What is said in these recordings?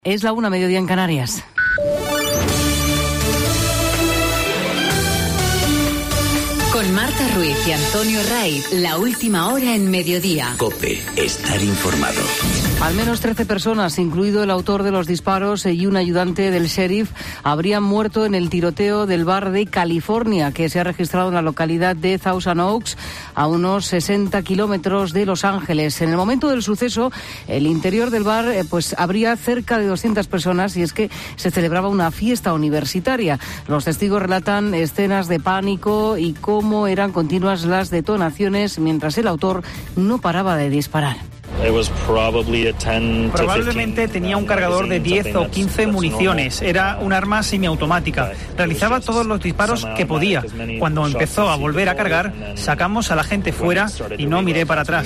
Es la 1:00, mediodía en Canarias. Con Marta Ruiz y Antonio Raiz, la última hora en mediodía. COPE, estar informado. Al menos 13 personas, incluido el autor de los disparos y un ayudante del sheriff, habrían muerto en el tiroteo del bar de California, que se ha registrado en la localidad de Thousand Oaks, a unos 60 kilómetros de Los Ángeles. En el momento del suceso, el interior del bar habría cerca de 200 personas, y es que se celebraba una fiesta universitaria. Los testigos relatan escenas de pánico y cómo eran continuas las detonaciones mientras el autor no paraba de disparar. Probablemente tenía un cargador de 10 o 15 municiones. Era un arma semiautomática. Realizaba todos los disparos que podía. Cuando empezó a volver a cargar, sacamos a la gente fuera y no miré para atrás.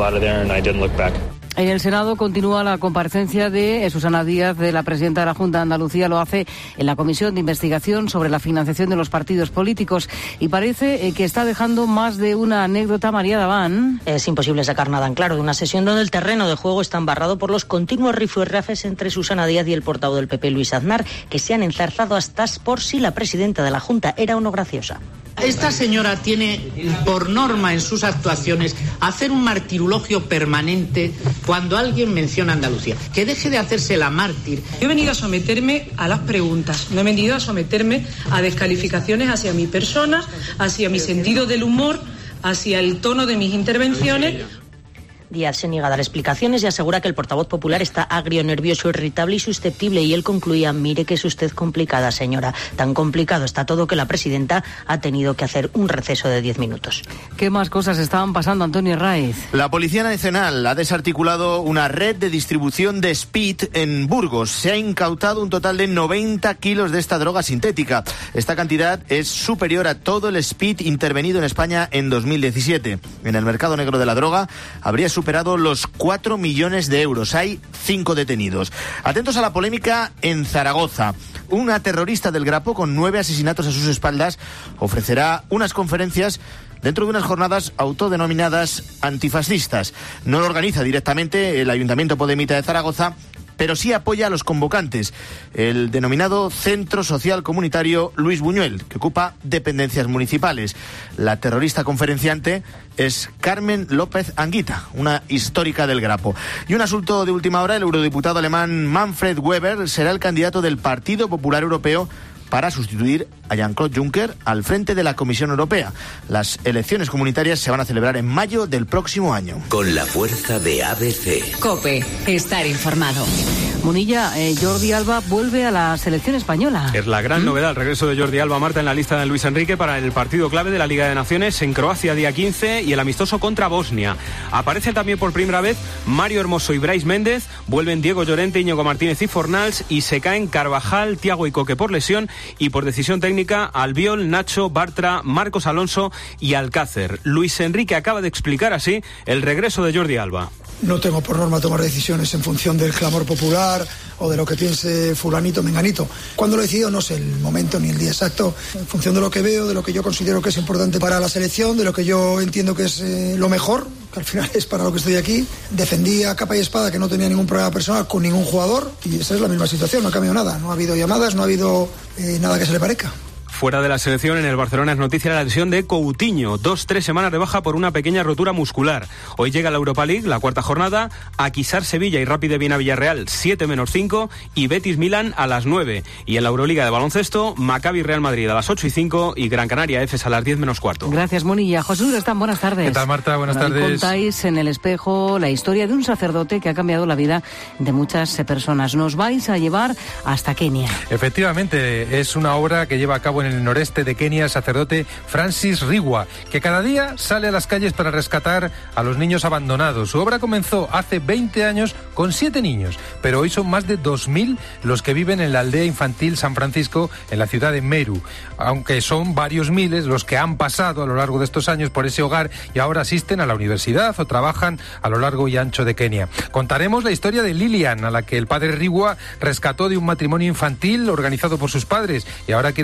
En el Senado continúa la comparecencia de Susana Díaz, de la presidenta de la Junta de Andalucía. Lo hace en la Comisión de Investigación sobre la financiación de los partidos políticos. Y parece que está dejando más de una anécdota. María Daván. Es imposible sacar nada en claro de una sesión donde el terreno de juego está embarrado por los continuos rifirrafes entre Susana Díaz y el portavoz del PP, Luis Aznar, que se han enzarzado hasta por si la presidenta de la Junta era o no graciosa. Esta señora tiene por norma en sus actuaciones hacer un martirologio permanente cuando alguien menciona Andalucía. Que deje de hacerse la mártir. Yo he venido a someterme a las preguntas, no he venido a someterme a descalificaciones hacia mi persona, hacia mi sentido del humor, hacia el tono de mis intervenciones. Díaz se niega a dar explicaciones y asegura que el portavoz popular está agrio, nervioso, irritable y susceptible, y él concluía: mire que es usted complicada, señora. Tan complicado está todo que la presidenta ha tenido que hacer un receso de 10 minutos. ¿Qué más cosas estaban pasando, Antonio Raiz? La Policía Nacional ha desarticulado una red de distribución de speed en Burgos. Se ha incautado un total de 90 kilos de esta droga sintética. Esta cantidad es superior a todo el speed intervenido en España en 2017. En el mercado negro de la droga habría superado los 4 millones de euros. Hay 5 detenidos. Atentos a la polémica en Zaragoza. Una terrorista del Grapo con 9 asesinatos a sus espaldas ofrecerá unas conferencias dentro de unas jornadas autodenominadas antifascistas. No lo organiza directamente el Ayuntamiento Podemita de Zaragoza, pero sí apoya a los convocantes, el denominado Centro Social Comunitario Luis Buñuel, que ocupa dependencias municipales. La terrorista conferenciante es Carmen López Anguita, una histórica del Grapo. Y un asunto de última hora: el eurodiputado alemán Manfred Weber será el candidato del Partido Popular Europeo para sustituir a Jean-Claude Juncker al frente de la Comisión Europea. Las elecciones comunitarias se van a celebrar en mayo del próximo año. Con la fuerza de ABC. COPE, estar informado. Munilla, Jordi Alba vuelve a la selección española. Es la gran novedad, el regreso de Jordi Alba, Marta, en la lista de Luis Enrique para el partido clave de la Liga de Naciones en Croacia, día 15, y el amistoso contra Bosnia. Aparecen también por primera vez Mario Hermoso y Brais Méndez, vuelven Diego Llorente, Íñigo Martínez y Fornals, y se caen Carvajal, Thiago y Coque por lesión, y por decisión técnica Albiol, Nacho, Bartra, Marcos Alonso y Alcácer. Luis Enrique acaba de explicar así el regreso de Jordi Alba. No tengo por norma tomar decisiones en función del clamor popular o de lo que piense fulanito, menganito. Cuando lo he decidido no sé el momento ni el día exacto, en función de lo que veo, de lo que yo considero que es importante para la selección, de lo que yo entiendo que es lo mejor, que al final es para lo que estoy aquí. Defendí a capa y espada que no tenía ningún problema personal con ningún jugador, y esa es la misma situación, no ha cambiado nada. No ha habido llamadas, no ha habido nada que se le parezca. Fuera de la selección, en el Barcelona es noticia la lesión de Coutinho. 2-3 semanas de baja por una pequeña rotura muscular. Hoy llega la Europa League, la cuarta jornada. Aquisar Sevilla y Rapid de Viena Villarreal 7-5 y Betis Milán a las 9. Y en la Euroliga de baloncesto, Maccabi Real Madrid a las 8:05 y Gran Canaria Efes a las 10:15. Gracias, Monilla. José Urestán, buenas tardes. ¿Qué tal, Marta? Buenas tardes. Contáis en El Espejo la historia de un sacerdote que ha cambiado la vida de muchas personas. Nos vais a llevar hasta Kenia. Efectivamente, es una obra que lleva a cabo en el noreste de Kenia el sacerdote Francis Rigwa, que cada día sale a las calles para rescatar a los niños abandonados. Su obra comenzó hace 20 años con 7 niños, pero hoy son más de 2.000 los que viven en la aldea infantil San Francisco, en la ciudad de Meru, aunque son varios miles los que han pasado a lo largo de estos años por ese hogar y ahora asisten a la universidad o trabajan a lo largo y ancho de Kenia. Contaremos la historia de Lilian, a la que el padre Rigwa rescató de un matrimonio infantil organizado por sus padres y ahora quiere ser religiosa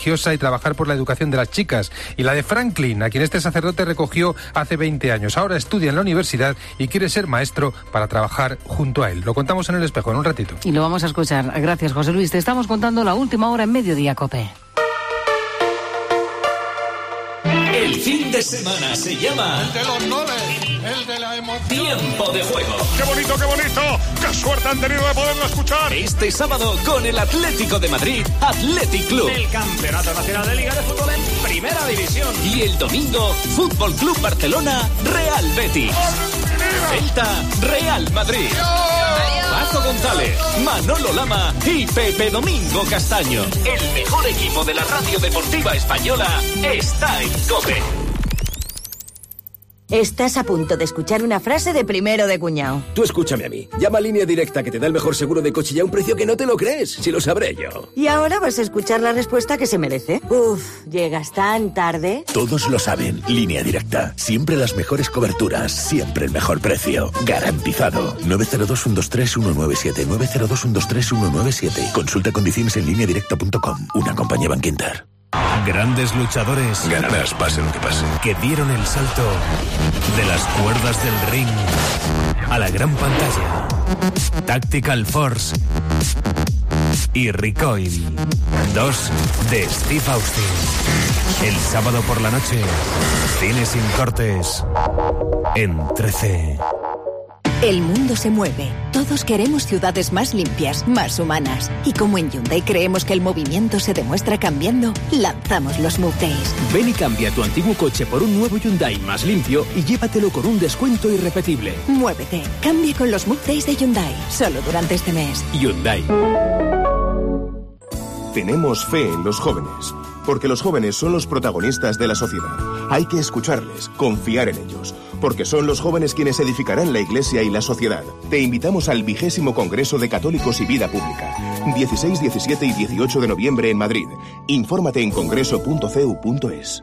religiosa y trabajar por la educación de las chicas. Y la de Franklin, a quien este sacerdote recogió hace 20 años. Ahora estudia en la universidad y quiere ser maestro para trabajar junto a él. Lo contamos en El Espejo en un ratito. Y lo vamos a escuchar. Gracias, José Luis. Te estamos contando la última hora en Mediodía, COPE. El fin de semana se llama... El de los goles, el de la emoción. Tiempo de juego. ¡Qué bonito, qué bonito! ¡Qué suerte han tenido de poderlo escuchar! Este sábado con el Atlético de Madrid, Athletic Club. El Campeonato Nacional de Liga de Fútbol en Primera División. Y el domingo, Fútbol Club Barcelona, Real Betis. Celta, Real Madrid. Paco González, Manolo Lama y Pepe Domingo Castaño. El mejor equipo de la radio deportiva española está en COPE. Estás a punto de escuchar una frase de primero de cuñado. Tú escúchame a mí. Llama a Línea Directa, que te da el mejor seguro de coche y a un precio que no te lo crees. Si lo sabré yo. Y ahora vas a escuchar la respuesta que se merece. Uf, llegas tan tarde. Todos lo saben. Línea Directa. Siempre las mejores coberturas. Siempre el mejor precio. Garantizado. 902-123-197. 902-123-197. Consulta condiciones en lineadirecta.com. Una compañía Bank Inter. Grandes luchadores. Ganarás, pase lo que pase. Que dieron el salto de las cuerdas del ring a la gran pantalla. Tactical Force y Recoil. 2 de Steve Austin. El sábado por la noche, cine sin cortes en 13. El mundo se mueve. Todos queremos ciudades más limpias, más humanas. Y como en Hyundai creemos que el movimiento se demuestra cambiando, lanzamos los Move Days. Ven y cambia tu antiguo coche por un nuevo Hyundai más limpio y llévatelo con un descuento irrepetible. Muévete. Cambia con los Move Days de Hyundai. Solo durante este mes. Hyundai. Tenemos fe en los jóvenes, porque los jóvenes son los protagonistas de la sociedad. Hay que escucharles, confiar en ellos, porque son los jóvenes quienes edificarán la Iglesia y la sociedad. Te invitamos al 20º Congreso de Católicos y Vida Pública, 16, 17 y 18 de noviembre en Madrid. Infórmate en congreso.cu.es.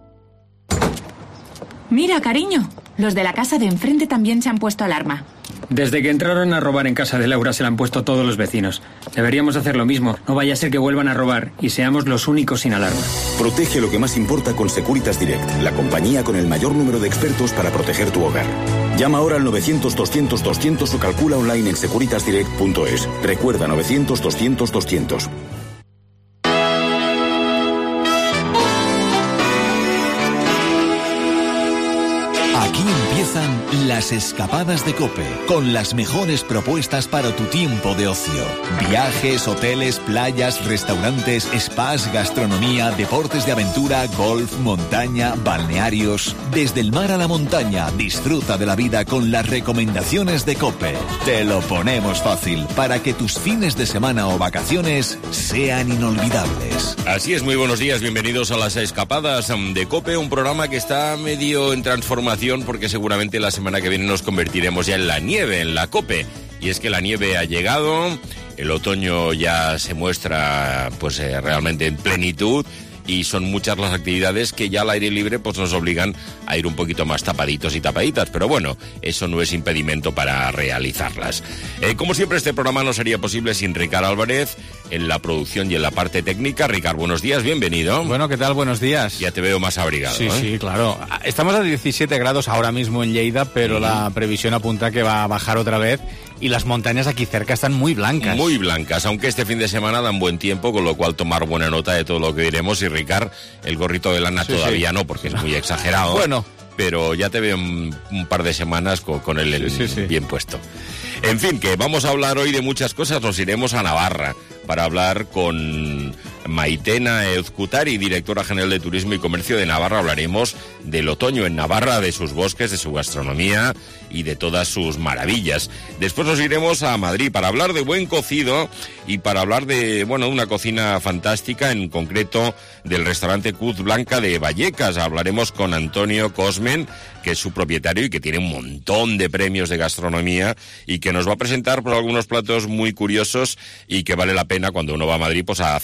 Mira, cariño, los de la casa de enfrente también se han puesto alarma. Desde que entraron a robar en casa de Laura se la han puesto todos los vecinos. Deberíamos hacer lo mismo. No vaya a ser que vuelvan a robar y seamos los únicos sin alarma. Protege lo que más importa con Securitas Direct, la compañía con el mayor número de expertos para proteger tu hogar. Llama ahora al 900-200-200 o calcula online en securitasdirect.es. Recuerda, 900-200-200. Aquí empiezan las escapadas de COPE, con las mejores propuestas para tu tiempo de ocio. Viajes, hoteles, playas, restaurantes, spas, gastronomía, deportes de aventura, golf, montaña, balnearios. Desde el mar a la montaña, disfruta de la vida con las recomendaciones de COPE. Te lo ponemos fácil para que tus fines de semana o vacaciones sean inolvidables. Así es, muy buenos días, bienvenidos a las escapadas de COPE, un programa que está medio en transformación porque seguramente la semana que viene nos convertiremos ya en la nieve, en la COPE. Y es que la nieve ha llegado, el otoño ya se muestra pues realmente en plenitud y son muchas las actividades que ya al aire libre pues nos obligan a ir un poquito más tapaditos y tapaditas, pero bueno, eso no es impedimento para realizarlas. Como siempre, este programa no sería posible sin Ricard Álvarez en la producción y en la parte técnica. Ricard, buenos días, bienvenido. Bueno, ¿qué tal? Buenos días. Ya te veo más abrigado. Sí, sí, claro. Estamos a 17 grados ahora mismo en Lleida, pero la previsión apunta que va a bajar otra vez y las montañas aquí cerca están muy blancas. Muy blancas, aunque este fin de semana dan buen tiempo, con lo cual tomar buena nota de todo lo que diremos. Y Ricard, el gorrito de lana todavía no, porque es muy exagerado. Bueno. Pero ya te veo un par de semanas con él bien puesto. En fin, que vamos a hablar hoy de muchas cosas. Nos iremos a Navarra para hablar con Maitena Ezcutari, directora general de Turismo y Comercio de Navarra. Hablaremos del otoño en Navarra, de sus bosques, de su gastronomía y de todas sus maravillas. Después nos iremos a Madrid para hablar de buen cocido y para hablar de, bueno, una cocina fantástica, en concreto del restaurante Cruz Blanca de Vallecas. Hablaremos con Antonio Cosmen, que es su propietario y que tiene un montón de premios de gastronomía y que nos va a presentar por algunos platos muy curiosos y que vale la pena cuando uno va a Madrid pues a acercarse.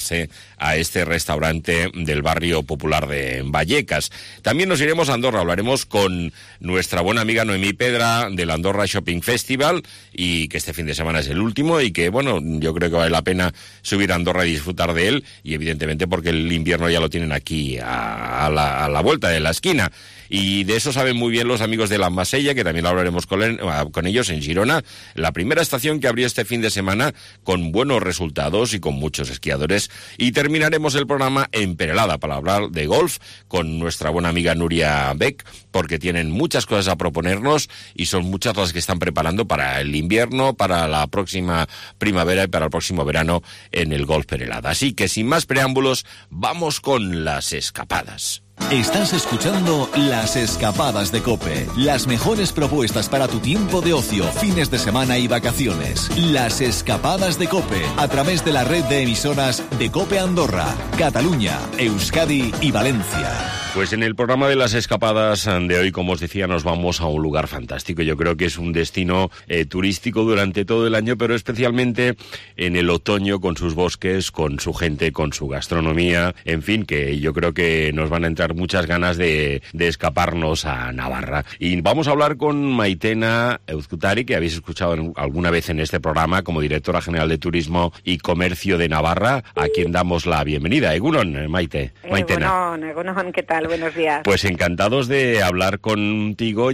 acercarse a este restaurante del barrio popular de Vallecas. También nos iremos a Andorra, hablaremos con nuestra buena amiga Noemí Pedra del Andorra Shopping Festival, y que este fin de semana es el último y que, bueno, yo creo que vale la pena subir a Andorra y disfrutar de él, y evidentemente porque el invierno ya lo tienen aquí a la vuelta de la esquina. Y de eso saben muy bien los amigos de la Masella, que también hablaremos con ellos en Girona, la primera estación que abrió este fin de semana con buenos resultados y con muchos esquiadores. Y terminaremos el programa en Perelada para hablar de golf con nuestra buena amiga Nuria Beck, porque tienen muchas cosas a proponernos y son muchas las que están preparando para el invierno, para la próxima primavera y para el próximo verano en el golf Perelada. Así que sin más preámbulos, vamos con las escapadas. Estás escuchando Las Escapadas de COPE. Las mejores propuestas para tu tiempo de ocio, fines de semana y vacaciones. Las Escapadas de COPE, a través de la red de emisoras de COPE Andorra, Cataluña, Euskadi y Valencia. Pues en el programa de Las Escapadas de hoy, como os decía, nos vamos a un lugar fantástico. Yo creo que es un destino turístico durante todo el año, pero especialmente en el otoño, con sus bosques, con su gente, con su gastronomía, en fin, que yo creo que nos van a entrar muchas ganas de escaparnos a Navarra. Y vamos a hablar con Maitena Euzkutari, que habéis escuchado alguna vez en este programa como directora general de Turismo y Comercio de Navarra, a quien damos la bienvenida. Egunon, Maitena. Egunon, ¿qué tal? Buenos días. Pues encantados de hablar contigo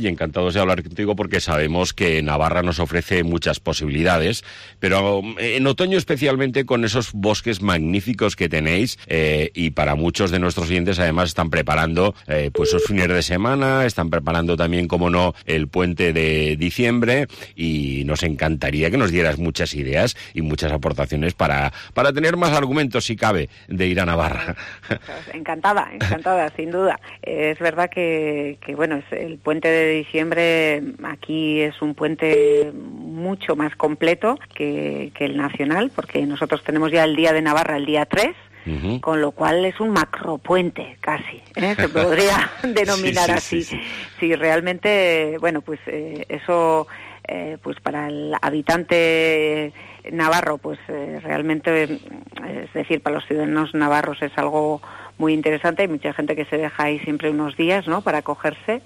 porque sabemos que Navarra nos ofrece muchas posibilidades, pero en otoño especialmente con esos bosques magníficos que tenéis, y para muchos de nuestros oyentes además están preparando pues esos fines de semana, están preparando también, como no, el puente de diciembre, y nos encantaría que nos dieras muchas ideas y muchas aportaciones para tener más argumentos, si cabe, de ir a Navarra. Encantada, sin duda. Es verdad que bueno, el puente de diciembre aquí es un puente mucho más completo que el nacional, porque nosotros tenemos ya el Día de Navarra el día 3, con lo cual es un macropuente casi, se podría denominar así. Sí, realmente, bueno, pues eso, pues para el habitante navarro, pues realmente, es decir, para los ciudadanos navarros es algo muy interesante. Hay mucha gente que se deja ahí siempre unos días, ¿no?, para acogerse,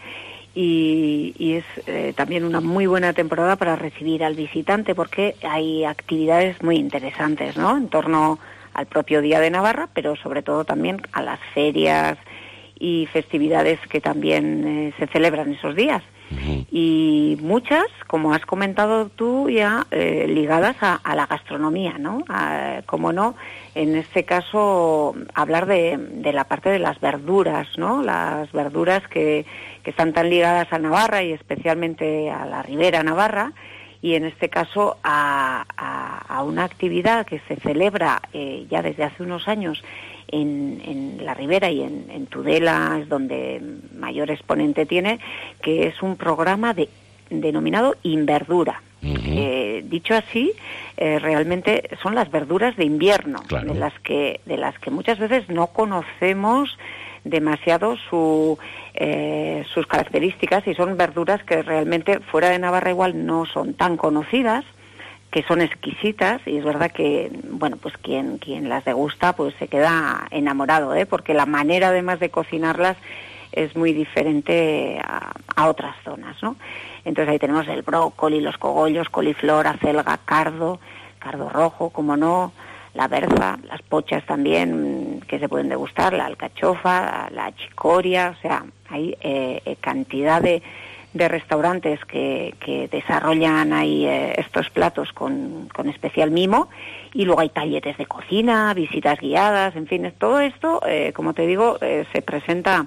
y es también una muy buena temporada para recibir al visitante, porque hay actividades muy interesantes, ¿no?, en torno al propio Día de Navarra, pero sobre todo también a las ferias y festividades que también se celebran esos días. Y muchas, como has comentado tú ya, ligadas a la gastronomía, ¿no? Como no, en este caso, hablar de la parte de las verduras, ¿no? Las verduras que están tan ligadas a Navarra y especialmente a la Ribera Navarra, y en este caso a una actividad que se celebra ya desde hace unos años en la Ribera y en Tudela, es donde mayor exponente tiene, que es un programa denominado Inverdura. Dicho así, realmente son las verduras de invierno, claro, de las que muchas veces no conocemos demasiado sus características, y son verduras que realmente fuera de Navarra igual no son tan conocidas, que son exquisitas, y es verdad que, bueno, pues quien las degusta pues se queda enamorado, porque la manera además de cocinarlas es muy diferente a otras zonas, ¿no? Entonces ahí tenemos el brócoli, los cogollos, coliflor, acelga, cardo rojo, como no, la berza, las pochas también que se pueden degustar, la alcachofa, la chicoria, o sea, hay cantidad de restaurantes que desarrollan ahí estos platos con especial mimo, y luego hay talleres de cocina, visitas guiadas, en fin, todo esto, como te digo, se presenta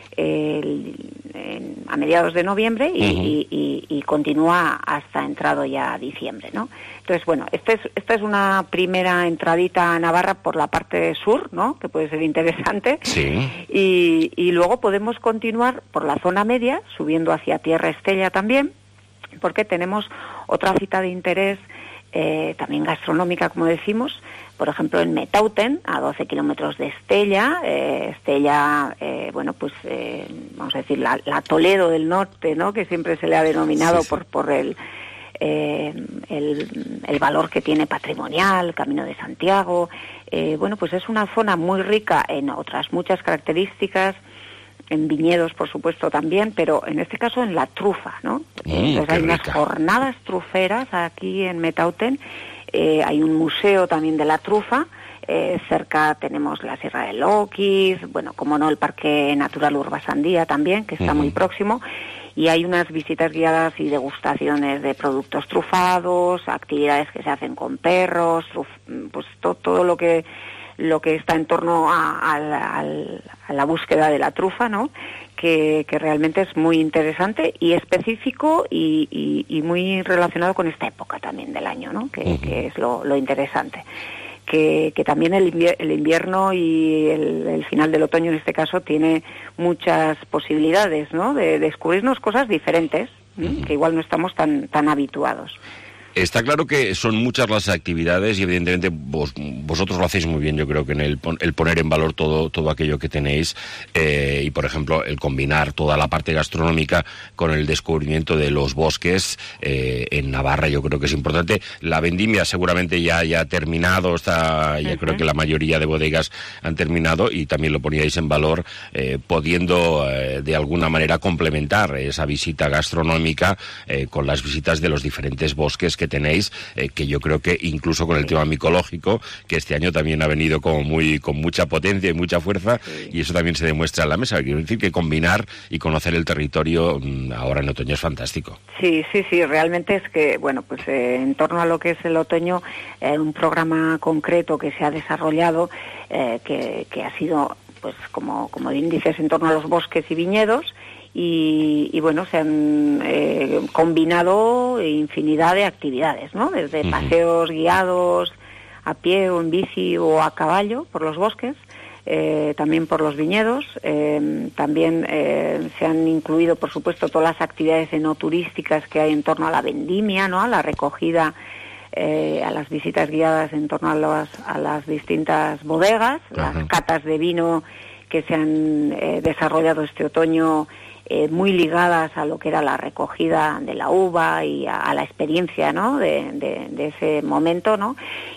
a mediados de noviembre y continúa hasta entrado ya diciembre, ¿no? Entonces, bueno, esta es una primera entradita a Navarra por la parte sur, ¿no?, que puede ser interesante. Sí. Y luego podemos continuar por la zona media, subiendo hacia Tierra Estella también, porque tenemos otra cita de interés también gastronómica, como decimos, por ejemplo en Metauten, a 12 kilómetros de Estella. Estella, bueno, pues vamos a decir la Toledo del norte, ¿no?, que siempre se le ha denominado por el el valor que tiene patrimonial, Camino de Santiago. Bueno, pues es una zona muy rica en otras muchas características, en viñedos, por supuesto, también, pero en este caso en la trufa, ¿no? Entonces hay unas jornadas truferas aquí en Metauten, hay un museo también de la trufa, cerca tenemos la Sierra de Loquis, bueno, como no, el Parque Natural Urbasandía también, que está muy próximo, y hay unas visitas guiadas y degustaciones de productos trufados, actividades que se hacen con perros, pues todo lo que está en torno a la búsqueda de la trufa, ¿no? Que realmente es muy interesante y específico y muy relacionado con esta época también del año, ¿no? Que es lo interesante. Que también el invierno y el final del otoño en este caso tiene muchas posibilidades, ¿no? De descubrirnos cosas diferentes, que igual no estamos tan habituados. Está claro que son muchas las actividades y evidentemente vosotros lo hacéis muy bien, yo creo que en el poner en valor todo aquello que tenéis y por ejemplo el combinar toda la parte gastronómica con el descubrimiento de los bosques en Navarra, yo creo que es importante. La vendimia seguramente ya ha terminado, ya creo que la mayoría de bodegas han terminado y también lo poníais en valor pudiendo de alguna manera complementar esa visita gastronómica con las visitas de los diferentes bosques que tenéis, que yo creo que incluso con el tema micológico, que este año también ha venido con mucha potencia y mucha fuerza, y eso también se demuestra en la mesa. Quiero decir que combinar y conocer el territorio ahora en otoño es fantástico. Sí, realmente es que, bueno, pues en torno a lo que es el otoño, un programa concreto que se ha desarrollado, que ha sido, pues como bien dices, en torno a los bosques y viñedos, y bueno, se han combinado infinidad de actividades, ¿no? Desde paseos guiados a pie o en bici o a caballo por los bosques, también por los viñedos, también se han incluido, por supuesto, todas las actividades enoturísticas que hay en torno a la vendimia, ¿no? A la recogida, a las visitas guiadas en torno a las distintas bodegas, las catas de vino que se han desarrollado este otoño, muy ligadas a lo que era la recogida de la uva y a la experiencia, ¿no? de ese momento, ¿no?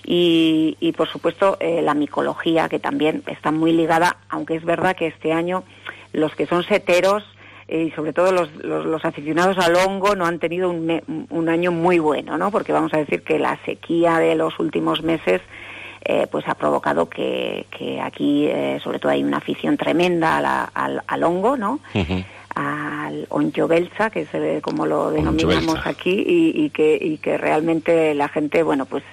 Y por supuesto la micología, que también está muy ligada, aunque es verdad que este año los que son seteros y sobre todo los aficionados al hongo no han tenido un año muy bueno, ¿no? Porque vamos a decir que la sequía de los últimos meses pues ha provocado que aquí sobre todo hay una afición tremenda al hongo, ¿no? Al onchobelsa, que es como lo denominamos aquí, y que realmente la gente, bueno, pues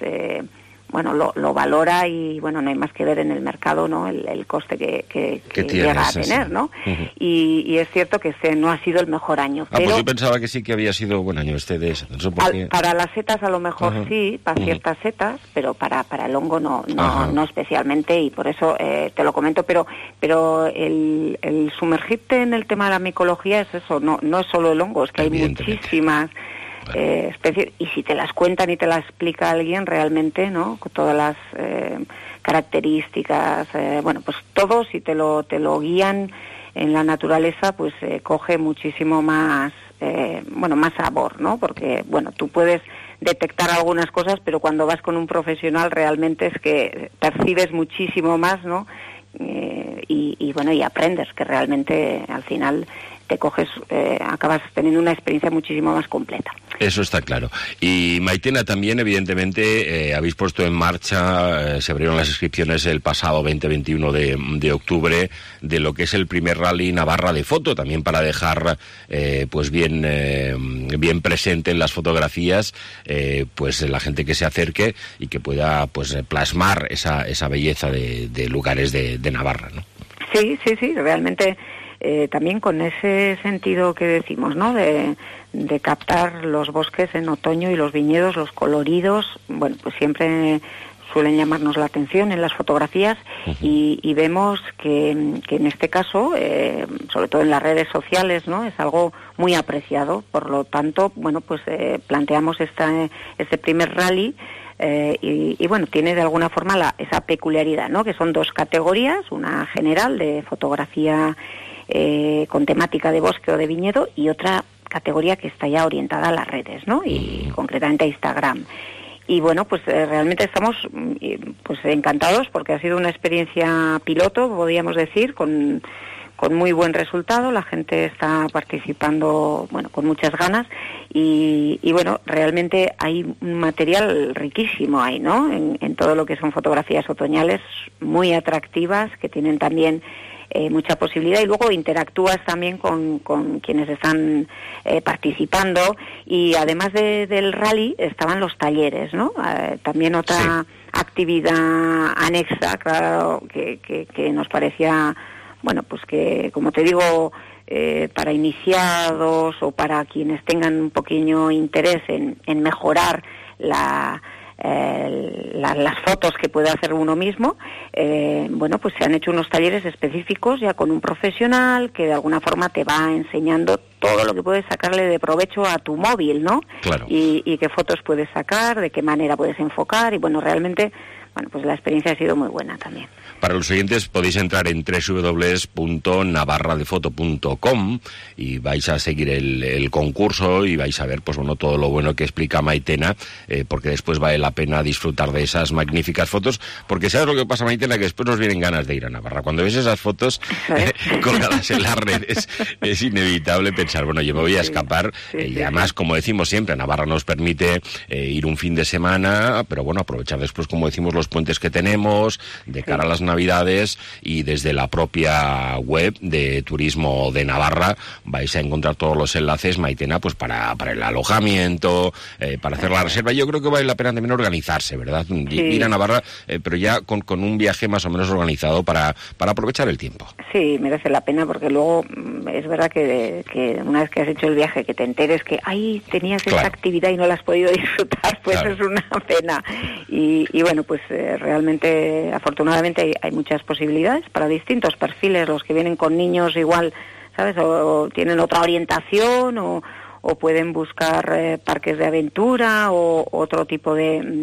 lo valora, y bueno, no hay más que ver en el mercado, ¿no? El coste que llega a tener, ¿no? Y es cierto que este no ha sido el mejor año. Pero pues yo pensaba que sí que había sido buen año este de ese. No sé por qué. Para las setas a lo mejor sí, para ciertas setas, pero para el hongo no especialmente, y por eso te lo comento, pero el sumergirte en el tema de la micología es eso, no es solo el hongo, es que hay muchísimas especies, y si te las cuentan y te las explica alguien realmente, ¿no? Con todas las características, bueno, pues todo, si te lo guían en la naturaleza, pues coge muchísimo más, más sabor, ¿no? Porque, bueno, tú puedes detectar algunas cosas, pero cuando vas con un profesional realmente es que percibes muchísimo más, ¿no? Y bueno, y aprendes, que realmente al final te coges, acabas teniendo una experiencia muchísimo más completa. Eso está claro. Y Maitena, también evidentemente habéis puesto en marcha, se abrieron las inscripciones el pasado 20-21 de octubre de lo que es el primer rally Navarra de foto, también para dejar pues bien presente en las fotografías pues la gente que se acerque y que pueda pues plasmar esa belleza de lugares de Navarra, ¿no? Sí, realmente también con ese sentido que decimos, ¿no? De captar los bosques en otoño y los viñedos, los coloridos, bueno, pues siempre suelen llamarnos la atención en las fotografías, y vemos que en este caso, sobre todo en las redes sociales, ¿no? Es algo muy apreciado. Por lo tanto, bueno, pues planteamos este primer rally. Y bueno, tiene de alguna forma esa peculiaridad, ¿no? Que son dos categorías, una general de fotografía con temática de bosque o de viñedo, y otra categoría que está ya orientada a las redes, ¿no? Y concretamente a Instagram. Y bueno, pues realmente estamos pues encantados porque ha sido una experiencia piloto, podríamos decir, con muy buen resultado. La gente está participando, bueno, con muchas ganas y bueno, realmente hay un material riquísimo ahí, ¿no? En todo lo que son fotografías otoñales muy atractivas que tienen también mucha posibilidad, y luego interactúas también con quienes están participando, y además del rally estaban los talleres, ¿no? También otra actividad anexa, claro, que nos parecía, bueno, pues que, como te digo, para iniciados o para quienes tengan un pequeño interés en mejorar las fotos que puede hacer uno mismo, bueno, pues se han hecho unos talleres específicos ya con un profesional que de alguna forma te va enseñando todo lo que puedes sacarle de provecho a tu móvil, ¿no? Claro. Y qué fotos puedes sacar, de qué manera puedes enfocar, y bueno, realmente, bueno, pues la experiencia ha sido muy buena también. Para los oyentes podéis entrar en www.navarradefoto.com y vais a seguir el concurso y vais a ver, pues bueno, todo lo bueno que explica Maitena, porque después vale la pena disfrutar de esas magníficas fotos, porque ¿sabes lo que pasa, Maitena? Que después nos vienen ganas de ir a Navarra. Cuando ves esas fotos colgadas en las redes, es inevitable pensar, bueno, yo me voy a escapar, y además, como decimos siempre, Navarra nos permite ir un fin de semana, pero bueno, aprovechar después, como decimos, los puentes que tenemos, de cara a las Navidades, y desde la propia web de Turismo de Navarra vais a encontrar todos los enlaces, Maitena, pues para el alojamiento, para hacer la reserva. Yo creo que vale la pena también organizarse, ¿verdad? Ir a Navarra, pero ya con un viaje más o menos organizado para aprovechar el tiempo. Sí, merece la pena, porque luego es verdad que una vez que has hecho el viaje, que te enteres que tenías esta actividad y no la has podido disfrutar, pues es una pena. Y bueno, pues realmente, afortunadamente, hay muchas posibilidades para distintos perfiles, los que vienen con niños igual, ¿sabes? O tienen otra orientación, o pueden buscar parques de aventura o otro tipo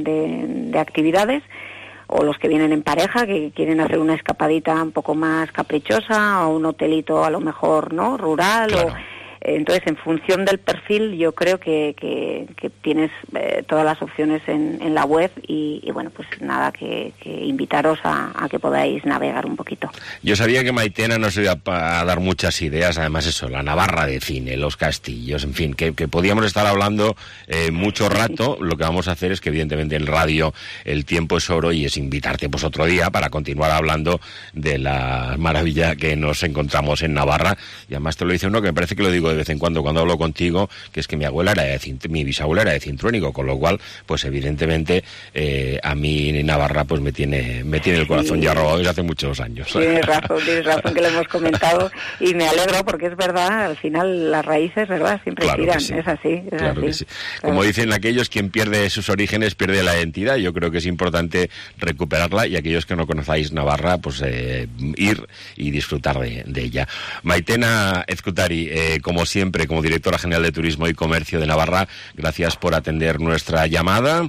de actividades, o los que vienen en pareja, que quieren hacer una escapadita un poco más caprichosa, o un hotelito a lo mejor, ¿no?, rural. Claro. Entonces, en función del perfil, yo creo que tienes todas las opciones en la web, y bueno, pues nada, que invitaros a que podáis navegar un poquito. Yo sabía que Maitena nos iba a dar muchas ideas, además eso, la Navarra de cine, los castillos, en fin, que podíamos estar hablando mucho rato. Lo que vamos a hacer es que, evidentemente, en radio el tiempo es oro, y es invitarte pues otro día para continuar hablando de la maravilla que nos encontramos en Navarra. Y además te lo dice uno que me parece que lo digo de vez en cuando hablo contigo, que es que mi bisabuela era de Cintruénigo, con lo cual, pues evidentemente a mí Navarra pues me tiene el corazón ya robado desde hace muchos años. Tienes razón que lo hemos comentado, y me alegro porque es verdad, al final las raíces, ¿verdad?, siempre giran, sí. Es así. Que sí. Como dicen aquellos, quien pierde sus orígenes pierde la identidad. Yo creo que es importante recuperarla, y aquellos que no conozcáis Navarra, pues ir y disfrutar de ella. Maitena Ezkutari, como siempre, como directora general de Turismo y Comercio de Navarra, gracias por atender nuestra llamada,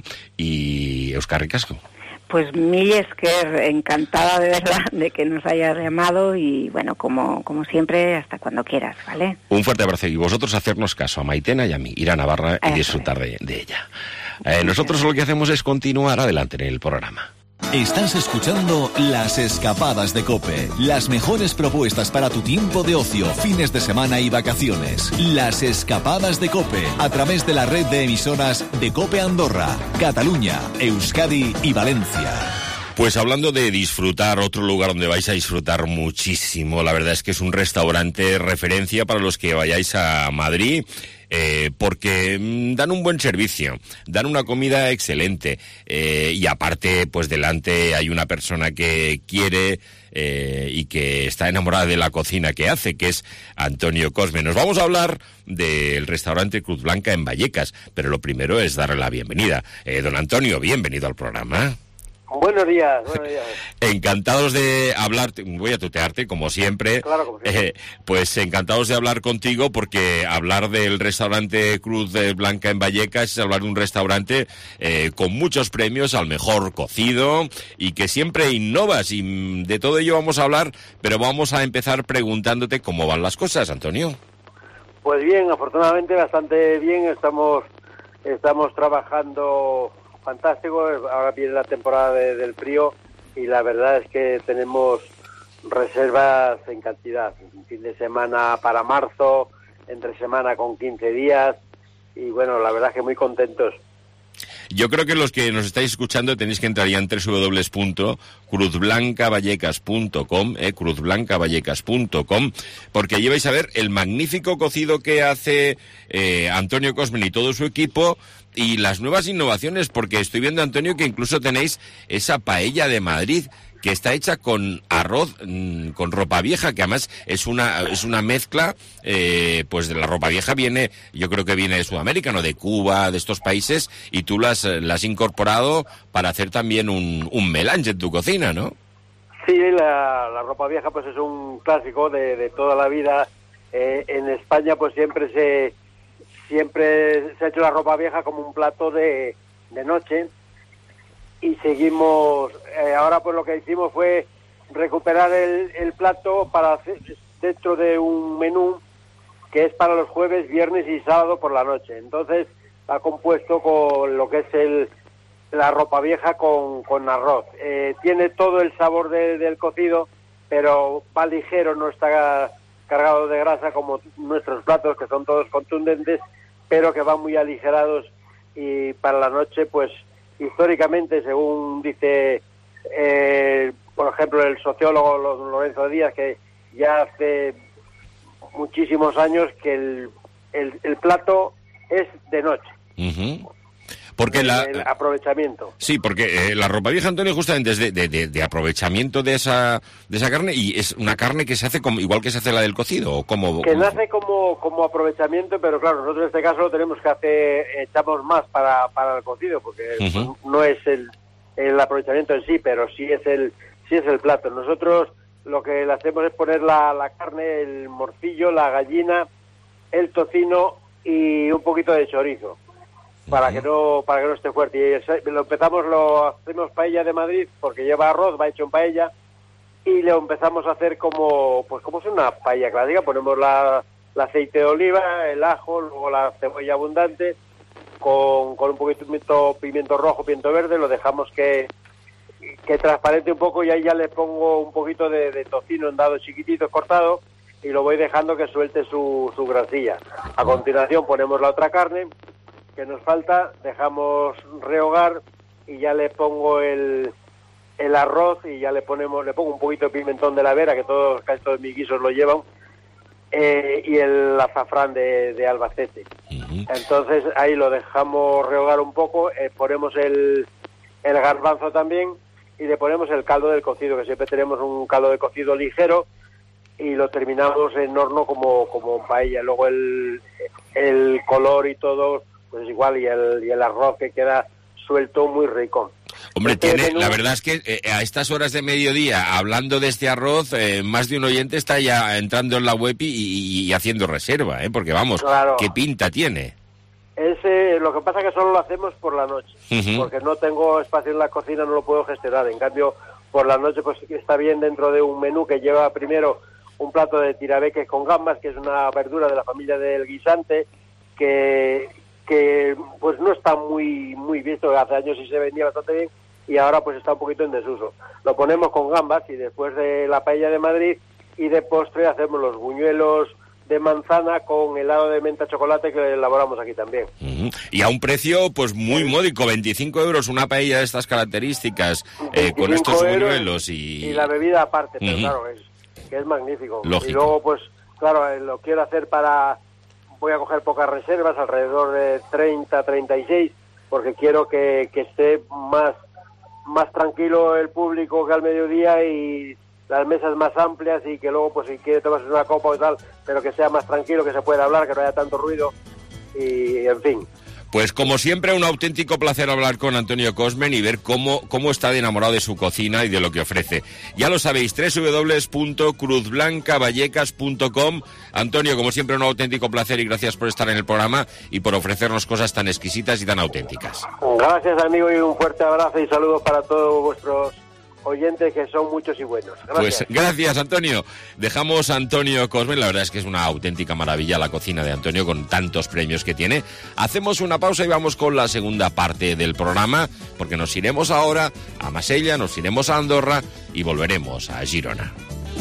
y euskarrik asko. Pues mil esker, encantada de verdad de que nos hayas llamado, y bueno, como siempre, hasta cuando quieras, ¿vale? Un fuerte abrazo, y vosotros hacernos caso a Maitena y a mí, ir a Navarra y disfrutar de ella. Nosotros lo que hacemos es continuar adelante en el programa. Estás escuchando Las Escapadas de COPE. Las mejores propuestas para tu tiempo de ocio, fines de semana y vacaciones. Las Escapadas de COPE, a través de la red de emisoras de COPE Andorra, Cataluña, Euskadi y Valencia. Pues hablando de disfrutar, otro lugar donde vais a disfrutar muchísimo, la verdad es que es un restaurante referencia para los que vayáis a Madrid, porque dan un buen servicio, dan una comida excelente, y aparte, pues delante hay una persona que quiere y que está enamorada de la cocina que hace, que es Antonio Cosme. Nos vamos a hablar del restaurante Cruz Blanca en Vallecas, pero lo primero es darle la bienvenida. Don Antonio, bienvenido al programa. Buenos días. Encantados de hablar, voy a tutearte como siempre. Claro, como siempre. Pues encantados de hablar contigo, porque hablar del restaurante Cruz Blanca en Vallecas es hablar de un restaurante con muchos premios al mejor cocido, y que siempre innovas, y de todo ello vamos a hablar, pero vamos a empezar preguntándote cómo van las cosas, Antonio. Pues bien, afortunadamente bastante bien, estamos trabajando fantástico, ahora viene la temporada del frío y la verdad es que tenemos reservas en cantidad, un fin de semana para marzo, entre semana con 15 días y bueno, la verdad es que muy contentos. Yo creo que los que nos estáis escuchando tenéis que entrar ya en www.cruzblancavallecas.com, cruzblancavallecas.com, porque allí vais a ver el magnífico cocido que hace Antonio Cosmen y todo su equipo y las nuevas innovaciones, porque estoy viendo, Antonio, que incluso tenéis esa paella de Madrid que está hecha con arroz, con ropa vieja, que además es una mezcla, pues de la ropa vieja yo creo que viene de Sudamérica, ¿no? De Cuba, de estos países, y tú la has incorporado para hacer también un melange en tu cocina, ¿no? Sí, la ropa vieja pues es un clásico de toda la vida. En España pues siempre se ha hecho la ropa vieja como un plato de noche. Y seguimos, ahora pues lo que hicimos fue recuperar el plato para hacer dentro de un menú que es para los jueves, viernes y sábado por la noche. Entonces ha compuesto con lo que es la ropa vieja con arroz. Tiene todo el sabor del cocido, pero va ligero, no está cargado de grasa como nuestros platos, que son todos contundentes, pero que van muy aligerados y para la noche pues... Históricamente, según dice, por ejemplo, el sociólogo Lorenzo Díaz, que ya hace muchísimos años que el plato es de noche. Uh-huh. Porque el aprovechamiento. Sí, porque la ropa vieja, Antonio, justamente es de aprovechamiento de esa carne, y es una carne que se hace igual que se hace la del cocido, ¿o cómo? Que nace como aprovechamiento, pero claro, nosotros en este caso lo tenemos que echamos más para el cocido, porque uh-huh. No es el aprovechamiento en sí, pero sí es el plato. Nosotros lo que le hacemos es poner la carne, el morcillo, la gallina, el tocino y un poquito de chorizo. Para que no esté fuerte. Y lo hacemos paella de Madrid porque lleva arroz, va hecho en paella, y lo empezamos a hacer como es una paella clásica. Ponemos el aceite de oliva, el ajo, luego la cebolla abundante, con un poquito de pimiento rojo, pimiento verde, lo dejamos que transparente un poco, y ahí ya le pongo un poquito de tocino en dados chiquititos cortado, y lo voy dejando que suelte su grasilla. A continuación ponemos la otra carne que nos falta, dejamos rehogar y ya le pongo el arroz y ya le pongo un poquito de pimentón de la Vera, que casi todos mis guisos lo llevan, y el azafrán de Albacete. Uh-huh. Entonces ahí lo dejamos rehogar un poco, ponemos el garbanzo también y le ponemos el caldo del cocido, que siempre tenemos un caldo de cocido ligero, y lo terminamos en horno como paella. Luego el color y todo pues igual, y el arroz que queda suelto, muy rico. Hombre, la verdad es que a estas horas de mediodía, hablando de este arroz, más de un oyente está ya entrando en la web y haciendo reserva, porque vamos, claro. ¿Qué pinta tiene? Lo que pasa es que solo lo hacemos por la noche, uh-huh. Porque no tengo espacio en la cocina, no lo puedo gestionar. En cambio, por la noche pues está bien dentro de un menú que lleva primero un plato de tirabeques con gambas, que es una verdura de la familia del guisante, que pues no está muy visto. Hace años sí se vendía bastante bien y ahora pues está un poquito en desuso. Lo ponemos con gambas y después de la paella de Madrid, y de postre hacemos los buñuelos de manzana con helado de menta chocolate, que elaboramos aquí también. Uh-huh. Y a un precio pues muy módico, 25 euros una paella de estas características, con estos buñuelos y la bebida aparte, pero uh-huh. Claro, es magnífico. Lógico. Y luego pues claro, lo quiero hacer voy a coger pocas reservas, alrededor de 30, 36, porque quiero que esté más tranquilo el público que al mediodía, y las mesas más amplias, y que luego pues si quiere tomarse una copa o tal, pero que sea más tranquilo, que se pueda hablar, que no haya tanto ruido, y en fin. Pues como siempre, un auténtico placer hablar con Antonio Cosmen y ver cómo está de enamorado de su cocina y de lo que ofrece. Ya lo sabéis, www.cruzblancavallecas.com. Antonio, como siempre, un auténtico placer y gracias por estar en el programa y por ofrecernos cosas tan exquisitas y tan auténticas. Gracias, amigo, y un fuerte abrazo y saludos para todos vuestros oyentes, que son muchos y buenos. Gracias. Pues gracias, Antonio. Dejamos a Antonio Cosme. La verdad es que es una auténtica maravilla la cocina de Antonio, con tantos premios que tiene. Hacemos una pausa y vamos con la segunda parte del programa, porque nos iremos ahora a Masella, nos iremos a Andorra y volveremos a Girona.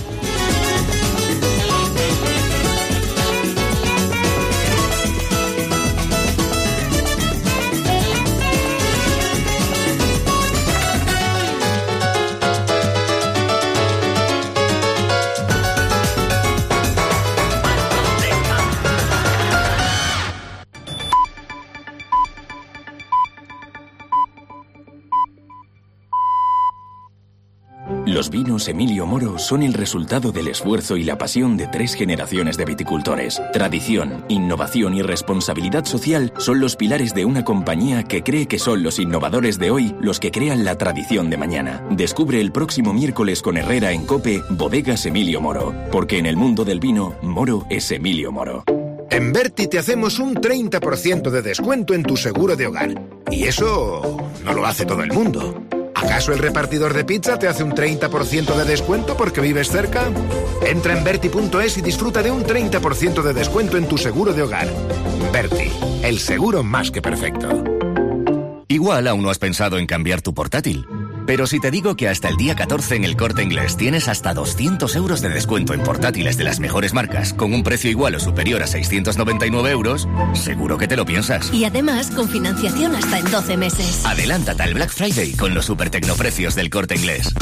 Los vinos Emilio Moro son el resultado del esfuerzo y la pasión de 3 generaciones de viticultores. Tradición, innovación y responsabilidad social son los pilares de una compañía que cree que son los innovadores de hoy los que crean la tradición de mañana. Descubre el próximo miércoles con Herrera en COPE Bodegas Emilio Moro, porque en el mundo del vino, Moro es Emilio Moro. En Berti te hacemos un 30% de descuento en tu seguro de hogar. Y eso no lo hace todo el mundo. ¿Acaso el repartidor de pizza te hace un 30% de descuento porque vives cerca? Entra en Berti.es y disfruta de un 30% de descuento en tu seguro de hogar. Berti, el seguro más que perfecto. Igual aún no has pensado en cambiar tu portátil. Pero si te digo que hasta el día 14 en el Corte Inglés tienes hasta 200 euros de descuento en portátiles de las mejores marcas, con un precio igual o superior a 699 euros, seguro que te lo piensas. Y además con financiación hasta en 12 meses. Adelántate al Black Friday con los super tecnoprecios del Corte Inglés.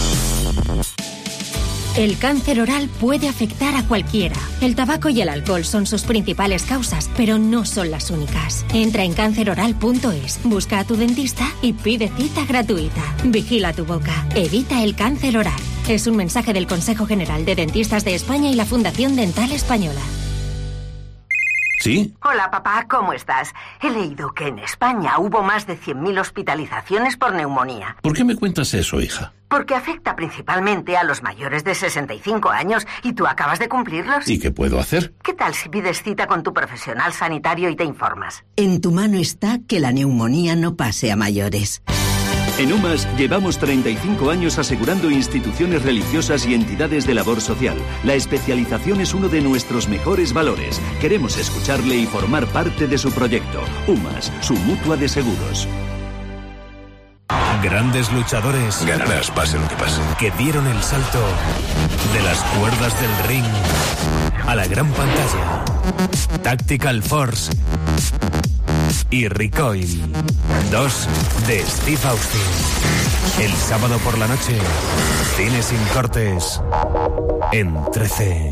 El cáncer oral puede afectar a cualquiera. El tabaco y el alcohol son sus principales causas, pero no son las únicas. Entra en canceroral.es, busca a tu dentista y pide cita gratuita. Vigila tu boca. Evita el cáncer oral. Es un mensaje del Consejo General de Dentistas de España y la Fundación Dental Española. ¿Sí? Hola, papá, ¿cómo estás? He leído que en España hubo más de 100.000 hospitalizaciones por neumonía. ¿Por qué me cuentas eso, hija? Porque afecta principalmente a los mayores de 65 años y tú acabas de cumplirlos. ¿Y qué puedo hacer? ¿Qué tal si pides cita con tu profesional sanitario y te informas? En tu mano está que la neumonía no pase a mayores. En UMAS llevamos 35 años asegurando instituciones religiosas y entidades de labor social. La especialización es uno de nuestros mejores valores. Queremos escucharle y formar parte de su proyecto. UMAS, su mutua de seguros. Grandes luchadores. Ganarás, pase lo que pase. Que dieron el salto de las cuerdas del ring a la gran pantalla. Tactical Force y Recoil 2 de Steve Austin. El sábado por la noche, Cine sin cortes en 13.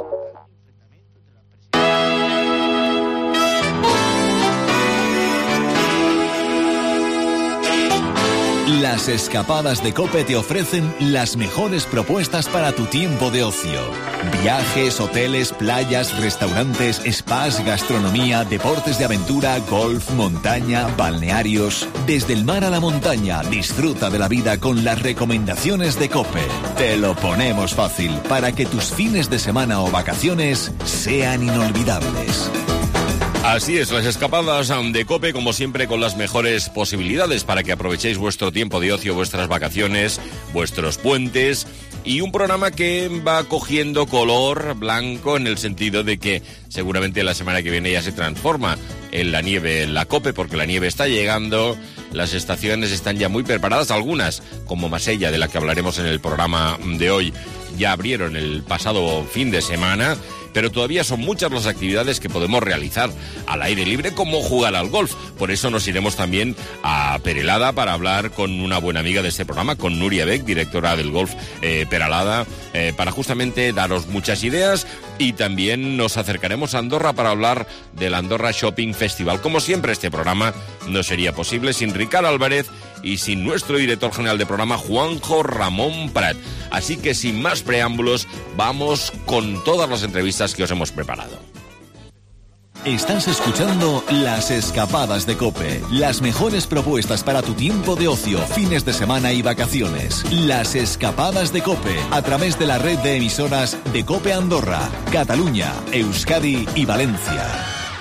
Las escapadas de COPE te ofrecen las mejores propuestas para tu tiempo de ocio. Viajes, hoteles, playas, restaurantes, spas, gastronomía, deportes de aventura, golf, montaña, balnearios. Desde el mar a la montaña, disfruta de la vida con las recomendaciones de COPE. Te lo ponemos fácil para que tus fines de semana o vacaciones sean inolvidables. Así es, las escapadas de COPE, como siempre, con las mejores posibilidades para que aprovechéis vuestro tiempo de ocio, vuestras vacaciones, vuestros puentes, y un programa que va cogiendo color blanco en el sentido de que seguramente la semana que viene ya se transforma en la nieve en la COPE, porque la nieve está llegando, las estaciones están ya muy preparadas, algunas, como Masella, de la que hablaremos en el programa de hoy, ya abrieron el pasado fin de semana, pero todavía son muchas las actividades que podemos realizar al aire libre, como jugar al golf. Por eso nos iremos también a Perelada para hablar con una buena amiga de este programa, con Nuria Beck, directora del Golf Perelada, para justamente daros muchas ideas, y también nos acercaremos a Andorra para hablar del Andorra Shopping Festival. Como siempre, este programa no sería posible sin Ricard Álvarez y sin nuestro director general de programa, Juanjo Ramón Prat. Así que sin más preámbulos, vamos con todas las entrevistas que os hemos preparado. Estás escuchando Las Escapadas de COPE. Las mejores propuestas para tu tiempo de ocio, fines de semana y vacaciones. Las Escapadas de COPE, a través de la red de emisoras de COPE Andorra, Cataluña, Euskadi y Valencia.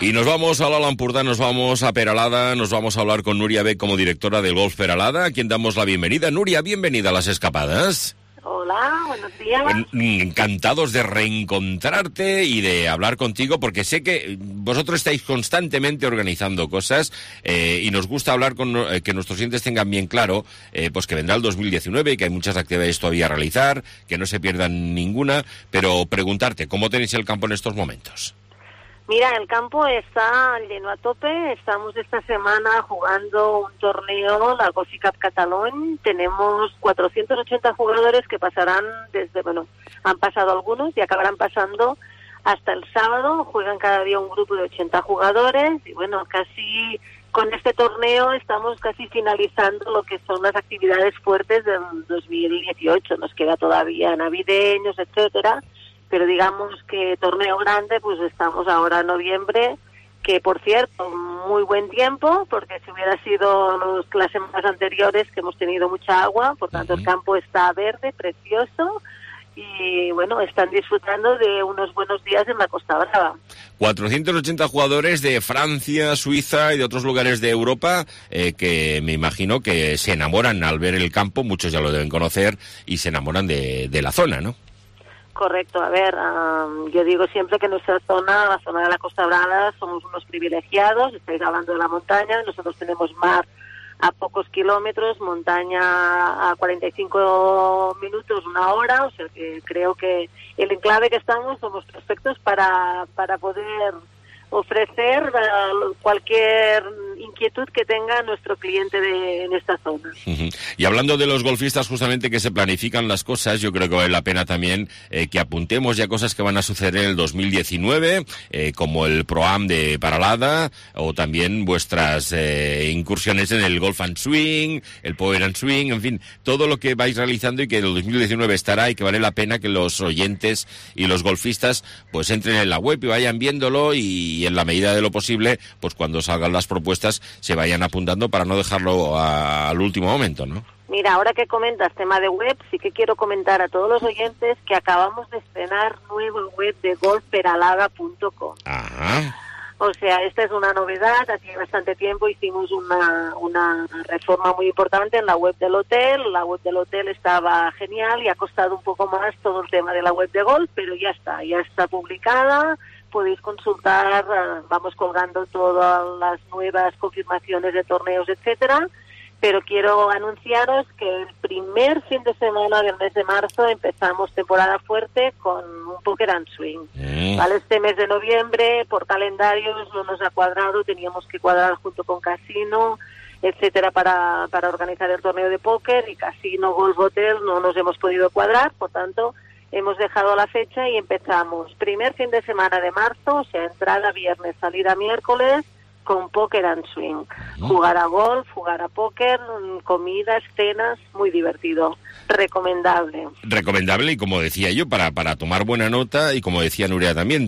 Y nos vamos a l'Alt Empordà, nos vamos a Peralada, nos vamos a hablar con Nuria Beck como directora del Golf Peralada, a quien damos la bienvenida. Nuria, bienvenida a Las Escapadas. Hola, buenos días. Encantados de reencontrarte y de hablar contigo, porque sé que vosotros estáis constantemente organizando cosas y nos gusta hablar con que nuestros oyentes tengan bien claro pues que vendrá el 2019 y que hay muchas actividades todavía a realizar, que no se pierdan ninguna, pero preguntarte, ¿cómo tenéis el campo en estos momentos? Mira, el campo está lleno a tope. Estamos esta semana jugando un torneo, la Golf Cup Catalunya. Tenemos 480 jugadores que pasarán han pasado algunos y acabarán pasando hasta el sábado. Juegan cada día un grupo de 80 jugadores y casi con este torneo estamos casi finalizando lo que son las actividades fuertes del 2018. Nos queda todavía navideños, etcétera. Pero digamos que torneo grande, pues estamos ahora en noviembre, que por cierto, muy buen tiempo, porque si hubiera sido las semanas anteriores que hemos tenido mucha agua, por tanto el campo está verde, precioso, y están disfrutando de unos buenos días en la Costa Brava. 480 jugadores de Francia, Suiza y de otros lugares de Europa que me imagino que se enamoran al ver el campo, muchos ya lo deben conocer, y se enamoran de la zona, ¿no? Correcto, a ver, yo digo siempre que nuestra zona, la zona de la Costa Brava, somos unos privilegiados. Estáis hablando de la montaña, nosotros tenemos mar a pocos kilómetros, montaña a 45 minutos, una hora, o sea que creo que el enclave que estamos somos perfectos para poder ofrecer cualquier inquietud que tenga nuestro cliente en esta zona. Y hablando de los golfistas, justamente que se planifican las cosas, yo creo que vale la pena también que apuntemos ya cosas que van a suceder en el 2019, como el Pro-Am de Peralada, o también vuestras incursiones en el Golf and Swing, el Power and Swing, en fin, todo lo que vais realizando y que en el 2019 estará y que vale la pena que los oyentes y los golfistas pues entren en la web y vayan viéndolo y en la medida de lo posible, pues cuando salgan las propuestas se vayan apuntando para no dejarlo al último momento, ¿no? Mira, ahora que comentas tema de web, sí que quiero comentar a todos los oyentes que acabamos de estrenar nueva web de golfperalada.com. Ajá. O sea, esta es una novedad. Hace bastante tiempo hicimos una reforma muy importante en la web del hotel. La web del hotel estaba genial y ha costado un poco más todo el tema de la web de golf, pero ya está publicada. Podéis consultar, vamos colgando todas las nuevas confirmaciones de torneos, etcétera. Pero quiero anunciaros que el primer fin de semana del mes de marzo empezamos temporada fuerte con un Poker and Swing. ¿Vale? Este mes de noviembre, por calendarios, no nos ha cuadrado, teníamos que cuadrar junto con Casino, etcétera, para organizar el torneo de póker, y Casino Golf Hotel no nos hemos podido cuadrar, por tanto hemos dejado la fecha y empezamos primer fin de semana de marzo, o sea, entrada viernes, salida miércoles, con Poker and Swing. Jugar a golf, jugar a póker, comidas, cenas, muy divertido. Recomendable. Recomendable, y como decía yo, para tomar buena nota, y como decía Nuria también,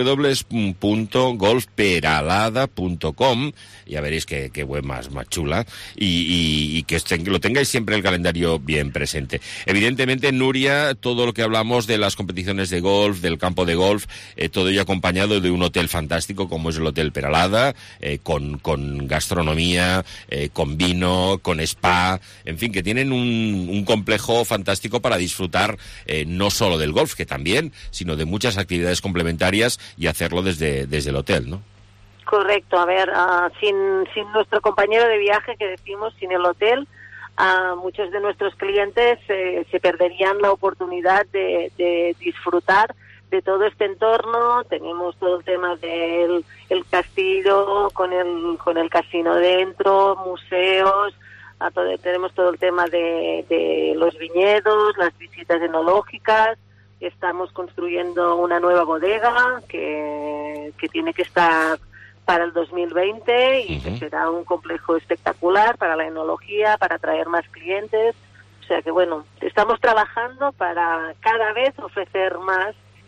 www.golfperalada.com, ya veréis qué web más chula, y que lo tengáis siempre el calendario bien presente. Evidentemente, Nuria, todo lo que hablamos de las competiciones de golf, del campo de golf, todo ello acompañado de un hotel fantástico como es el Hotel Peralada, con gastronomía, con vino, con spa, en fin, que tienen un complejo fantástico para disfrutar no solo del golf, que también, sino de muchas actividades complementarias y hacerlo desde el hotel, ¿no? Correcto, a ver, sin nuestro compañero de viaje, que decimos, sin el hotel, muchos de nuestros clientes se perderían la oportunidad de disfrutar de todo este entorno. Tenemos todo el tema del castillo con el casino dentro, museos, tenemos todo el tema de los viñedos, las visitas enológicas. Estamos construyendo una nueva bodega que tiene que estar para el 2020 y que será un complejo espectacular para la enología, para atraer más clientes. O sea que bueno, estamos trabajando para cada vez ofrecer más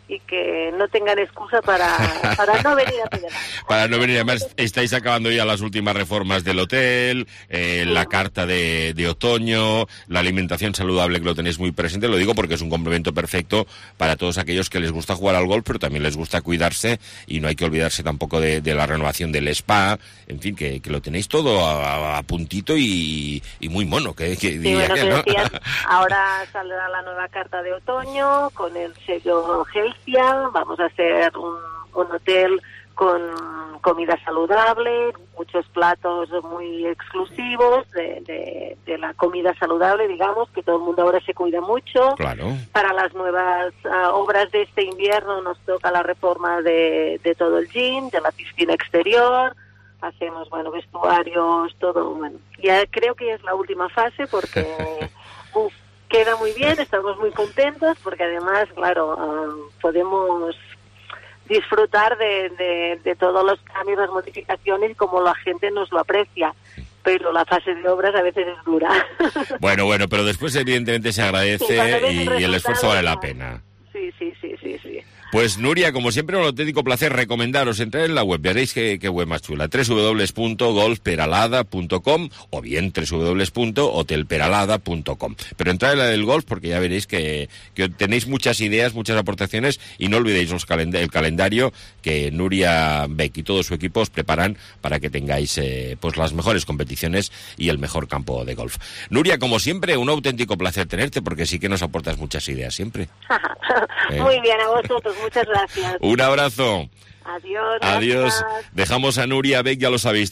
y que no tengan excusa para no venir a Pedralada. Para no venir, además estáis acabando ya las últimas reformas del hotel, la carta de otoño, la alimentación saludable que lo tenéis muy presente, lo digo porque es un complemento perfecto para todos aquellos que les gusta jugar al golf, pero también les gusta cuidarse y no hay que olvidarse tampoco de la renovación del spa, en fin, que lo tenéis todo a puntito y muy mono, que diría que no. Decías, ahora saldrá la nueva carta de otoño con el sello Healthia, vamos a hacer un hotel con comida saludable, muchos platos muy exclusivos de la comida saludable, digamos, que todo el mundo ahora se cuida mucho. Claro. Para las nuevas obras de este invierno nos toca la reforma de todo el gym, de la piscina exterior, hacemos, vestuarios, todo, ya creo que es la última fase porque queda muy bien, estamos muy contentos porque además, claro, podemos disfrutar de todos los cambios, las modificaciones y como la gente nos lo aprecia. Pero la fase de obras a veces es dura. Bueno, pero después evidentemente se agradece y el esfuerzo vale la pena. Sí. Pues Nuria, como siempre, un auténtico placer recomendaros entrar en la web, veréis qué web más chula, www.golfperalada.com o bien www.hotelperalada.com. Pero entrad en la del golf porque ya veréis que tenéis muchas ideas, muchas aportaciones y no olvidéis el calendario que Nuria Beck y todo su equipo os preparan para que tengáis pues las mejores competiciones y el mejor campo de golf. Nuria, como siempre, un auténtico placer tenerte porque sí que nos aportas muchas ideas siempre. Muy bien, a vosotros. Muchas gracias. Un abrazo. Adiós. Adiós. Dejamos a Nuria Beck, ya lo sabéis,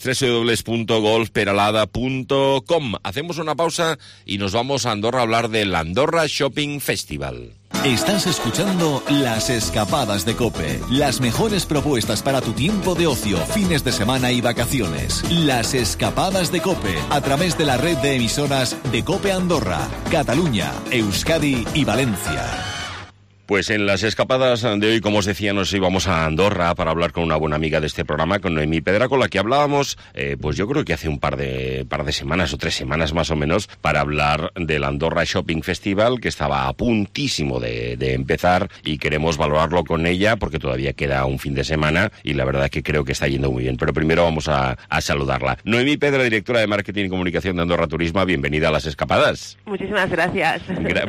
www.golfperalada.com. Hacemos una pausa y nos vamos a Andorra a hablar del Andorra Shopping Festival. Estás escuchando Las Escapadas de COPE. Las mejores propuestas para tu tiempo de ocio, fines de semana y vacaciones. Las Escapadas de COPE, a través de la red de emisoras de COPE Andorra, Cataluña, Euskadi y Valencia. Pues en las escapadas de hoy, como os decía, nos íbamos a Andorra para hablar con una buena amiga de este programa, con Noemí Pedra, con la que hablábamos, pues yo creo que hace un par de semanas o 3 semanas más o menos, para hablar del Andorra Shopping Festival, que estaba a puntísimo de empezar y queremos valorarlo con ella porque todavía queda un fin de semana y la verdad es que creo que está yendo muy bien. Pero primero vamos a saludarla. Noemí Pedra, directora de Marketing y Comunicación de Andorra Turismo, bienvenida a las escapadas. Muchísimas gracias.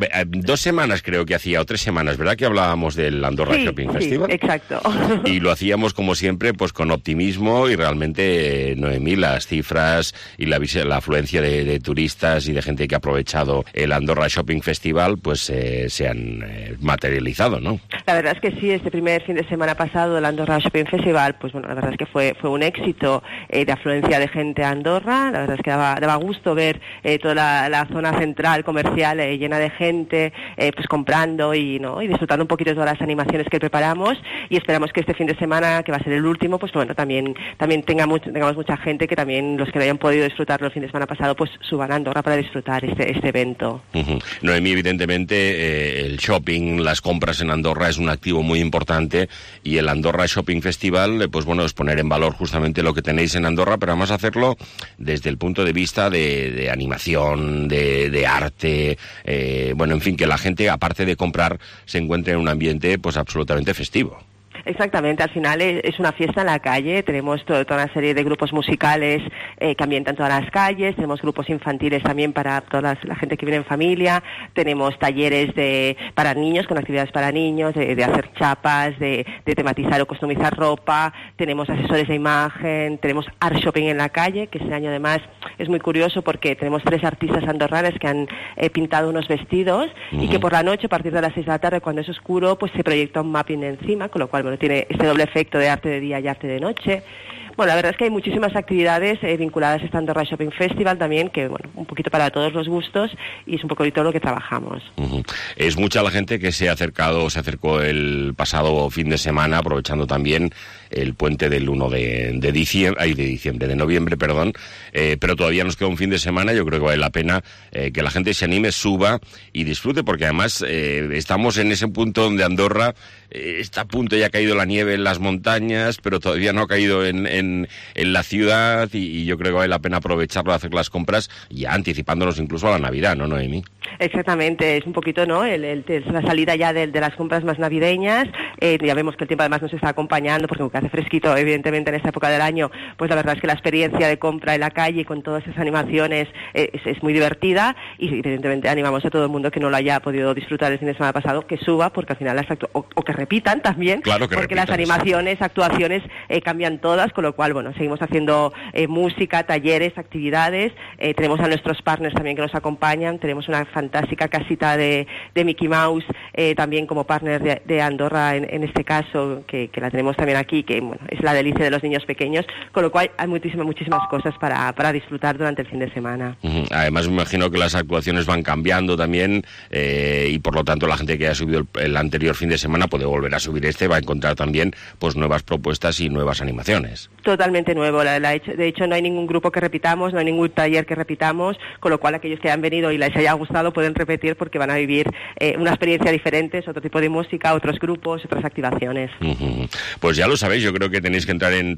2 semanas creo que hacía, o 3 semanas, ¿verdad? Que hablábamos del Andorra Shopping Festival. Sí, exacto. Y lo hacíamos, como siempre, pues con optimismo y realmente, Noemí, las cifras y la afluencia de turistas y de gente que ha aprovechado el Andorra Shopping Festival, pues se han materializado, ¿no? La verdad es que sí, este primer fin de semana pasado el Andorra Shopping Festival, pues bueno, la verdad es que fue un éxito de afluencia de gente a Andorra. La verdad es que daba gusto ver toda la zona central comercial llena de gente, pues comprando y disfrutando un poquito de todas las animaciones que preparamos y esperamos que este fin de semana, que va a ser el último, pues bueno, también tengamos mucha gente, que también los que no hayan podido disfrutarlo el fin de semana pasado, pues suban a Andorra para disfrutar este evento. Noemí, evidentemente el shopping, las compras en Andorra es un activo muy importante y el Andorra Shopping Festival, pues bueno, es poner en valor justamente lo que tenéis en Andorra, pero además hacerlo desde el punto de vista de animación, de arte, bueno, en fin, que la gente, aparte de comprar, se encuentre en un ambiente pues absolutamente festivo. Exactamente, al final es una fiesta en la calle, tenemos toda una serie de grupos musicales que ambientan todas las calles, tenemos grupos infantiles también para toda la gente que viene en familia, tenemos talleres para niños, con actividades para niños, de hacer chapas, de tematizar o customizar ropa, tenemos asesores de imagen, tenemos art shopping en la calle, que este año además es muy curioso porque tenemos 3 artistas andorranes que han pintado unos vestidos y que por la noche, a partir de las 6 de la tarde, cuando es oscuro, pues se proyecta un mapping encima, con lo cual tiene este doble efecto de arte de día y arte de noche. Bueno, la verdad es que hay muchísimas actividades vinculadas a este Andorra Shopping Festival también, que bueno, un poquito para todos los gustos y es un poco de todo lo que trabajamos. Es mucha la gente que se acercó el pasado fin de semana, aprovechando también el puente del 1 de noviembre, pero todavía nos queda un fin de semana. Yo creo que vale la pena que la gente se anime, suba y disfrute, porque además estamos en ese punto donde Andorra está a punto, ya ha caído la nieve en las montañas, pero todavía no ha caído en en la ciudad y yo creo que vale la pena aprovecharlo, hacer las compras ya anticipándonos incluso a la Navidad, ¿no, Noemí? Exactamente, es un poquito, ¿no? La salida ya de las compras más navideñas. Ya vemos que el tiempo además nos está acompañando, porque aunque hace fresquito, evidentemente, en esta época del año, pues la verdad es que la experiencia de compra en la calle con todas esas animaciones es muy divertida, y evidentemente animamos a todo el mundo que no lo haya podido disfrutar el fin de semana pasado, que suba, porque al final o que repitan también, claro, porque las animaciones, actuaciones cambian todas, con lo cual, bueno, seguimos haciendo música, talleres, actividades. Tenemos a nuestros partners también que nos acompañan. Tenemos una fantástica casita de Mickey Mouse, también como partner de Andorra en este caso, que la tenemos también aquí, que bueno, es la delicia de los niños pequeños, con lo cual hay muchísimas cosas para disfrutar durante el fin de semana. Además me imagino que las actuaciones van cambiando también, y por lo tanto la gente que ha subido el anterior fin de semana puede volver a subir va a encontrar también pues nuevas propuestas y nuevas animaciones. Totalmente nuevo, de hecho no hay ningún grupo que repitamos, no hay ningún taller que repitamos, con lo cual aquellos que han venido y les haya gustado pueden repetir, porque van a vivir una experiencia diferente, otro tipo de música, otros grupos, otras activaciones. Pues ya lo sabéis, yo creo que tenéis que entrar en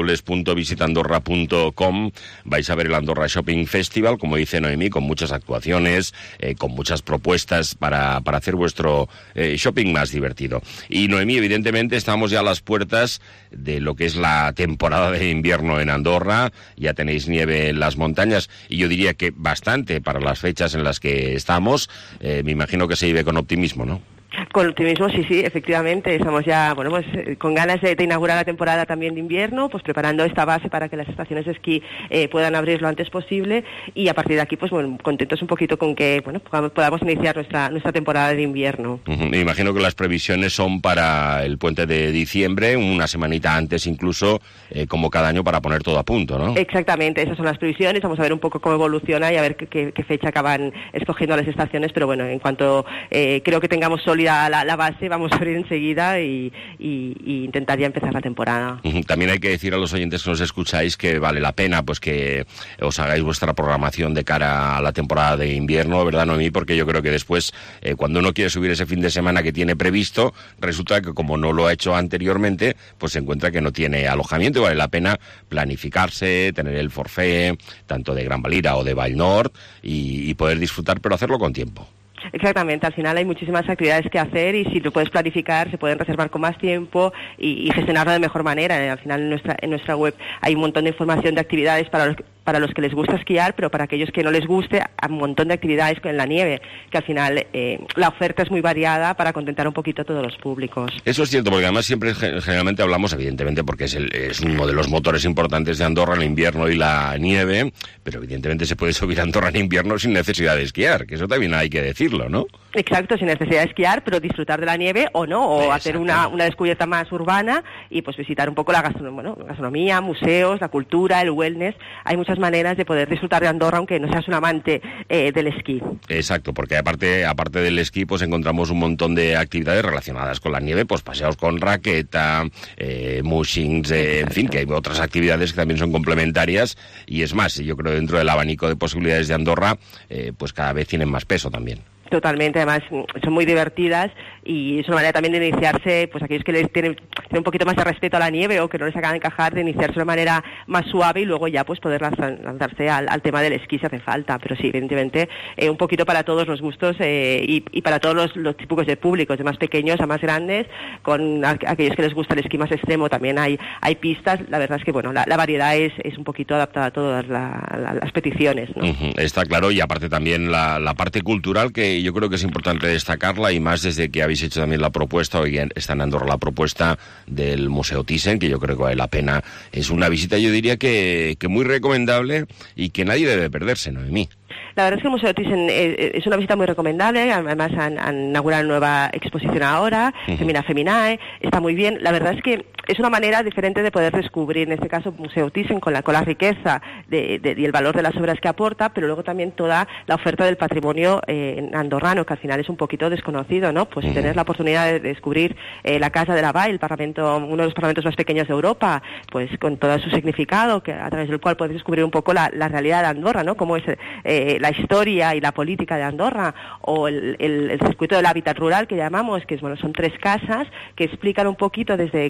www.visitandorra.com, vais a ver el Andorra Shopping Festival, como dice Noemí, con muchas actuaciones, con muchas propuestas para hacer vuestro shopping más divertido. Y Noemí, evidentemente estamos ya a las puertas de lo que es la temporada de invierno en Andorra, ya tenéis nieve en las montañas, y yo diría que bastante para las fechas en las que estamos. Me imagino que se vive con optimismo, ¿no? Con optimismo, sí, efectivamente. Estamos ya, bueno, pues con ganas de inaugurar la temporada también de invierno, pues preparando esta base para que las estaciones de esquí puedan abrir lo antes posible, y a partir de aquí, pues bueno, contentos un poquito con que, bueno, podamos iniciar nuestra temporada de invierno. Me imagino que las previsiones son para el puente de diciembre, una semanita antes incluso, como cada año, para poner todo a punto, ¿no? Exactamente, esas son las previsiones. Vamos a ver un poco cómo evoluciona y a ver qué fecha acaban escogiendo las estaciones, pero bueno, en cuanto creo que tengamos sólida la base, vamos a abrir enseguida y intentar ya empezar la temporada. También hay que decir a los oyentes que nos escucháis que vale la pena pues que os hagáis vuestra programación de cara a la temporada de invierno, ¿verdad, Noemí? Porque yo creo que después, cuando uno quiere subir ese fin de semana que tiene previsto, resulta que como no lo ha hecho anteriormente, pues se encuentra que no tiene alojamiento, y vale la pena planificarse, tener el forfait, tanto de Gran Valira o de Vallnord, y poder disfrutar, pero hacerlo con tiempo. Exactamente, al final hay muchísimas actividades que hacer, y si lo puedes planificar se pueden reservar con más tiempo y gestionarlo de mejor manera. Al final en nuestra web hay un montón de información de actividades para los que les gusta esquiar, pero para aquellos que no les guste, hay un montón de actividades en la nieve, que al final la oferta es muy variada para contentar un poquito a todos los públicos. Eso es cierto, porque además siempre generalmente hablamos, evidentemente, porque es uno de los motores importantes de Andorra, el invierno y la nieve, pero evidentemente se puede subir a Andorra en invierno sin necesidad de esquiar, que eso también hay que decirlo, ¿no? Exacto, sin necesidad de esquiar, pero disfrutar de la nieve o no, o hacer una descubierta más urbana y pues visitar un poco la gastronomía, museos, la cultura, el wellness. Hay muchas maneras de poder disfrutar de Andorra, aunque no seas un amante del esquí. Exacto, porque aparte del esquí, pues encontramos un montón de actividades relacionadas con la nieve, pues paseos con raqueta, mushings, en fin, que hay otras actividades que también son complementarias, y es más, yo creo dentro del abanico de posibilidades de Andorra, pues cada vez tienen más peso también. Totalmente, además son muy divertidas y es una manera también de iniciarse, pues aquellos que les tienen un poquito más de respeto a la nieve o que no les acaban de encajar, de iniciarse de una manera más suave y luego ya pues poder lanzarse al tema del esquí si hace falta. Pero sí, evidentemente, un poquito para todos los gustos y para todos los tipos de públicos, de más pequeños a más grandes, con aquellos que les gusta el esquí más extremo también hay pistas. La verdad es que bueno, la variedad es un poquito adaptada a todas las peticiones, ¿no? Está claro, y aparte también la parte cultural, que yo creo que es importante destacarla, y más desde que habéis hecho también la propuesta, hoy está en Andorra la propuesta del Museo Thyssen, que yo creo que vale la pena. Es una visita, yo diría que muy recomendable y que nadie debe perderse, Noemí. La verdad es que el Museo Thyssen es una visita muy recomendable. Además han inaugurado una nueva exposición ahora, Femina Feminae, está muy bien. La verdad es que es una manera diferente de poder descubrir, en este caso, Museo Thyssen con la riqueza y el valor de las obras que aporta, pero luego también toda la oferta del patrimonio andorrano, que al final es un poquito desconocido, ¿no? Pues tener la oportunidad de descubrir la Casa de la Vall, el parlamento, uno de los parlamentos más pequeños de Europa, pues con todo su significado, que a través del cual puedes descubrir un poco la realidad de Andorra, ¿no? Cómo es la historia y la política de Andorra, o el circuito del hábitat rural que llamamos, que son 3 casas que explican un poquito desde cada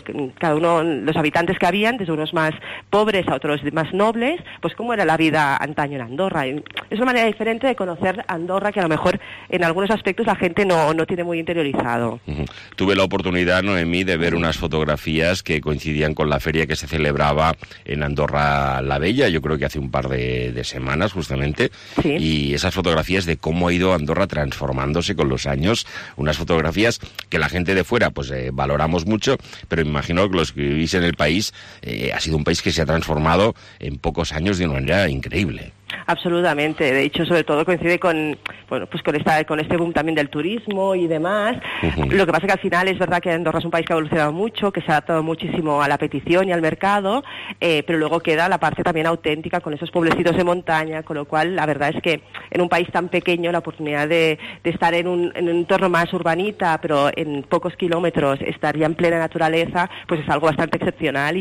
cada uno, los habitantes que habían, desde unos más pobres a otros más nobles, pues cómo era la vida antaño en Andorra. Y es una manera diferente de conocer Andorra que a lo mejor en algunos aspectos la gente no tiene muy interiorizado. Tuve la oportunidad, Noemí, de ver unas fotografías que coincidían con la feria que se celebraba en Andorra la Bella, yo creo que hace un par de semanas justamente, sí. Y esas fotografías de cómo ha ido Andorra transformándose con los años, unas fotografías que la gente de fuera pues valoramos mucho, pero me imagino que los que vivís en el país, ha sido un país que se ha transformado en pocos años de una manera increíble. Absolutamente, de hecho sobre todo coincide con este boom también del turismo y demás. Lo que pasa es que al final es verdad que Andorra es un país que ha evolucionado mucho, que se ha adaptado muchísimo a la petición y al mercado, pero luego queda la parte también auténtica con esos pueblecitos de montaña, con lo cual la verdad es que en un país tan pequeño la oportunidad de estar en un entorno más urbanita, pero en pocos kilómetros, estar ya en plena naturaleza, pues es algo bastante excepcional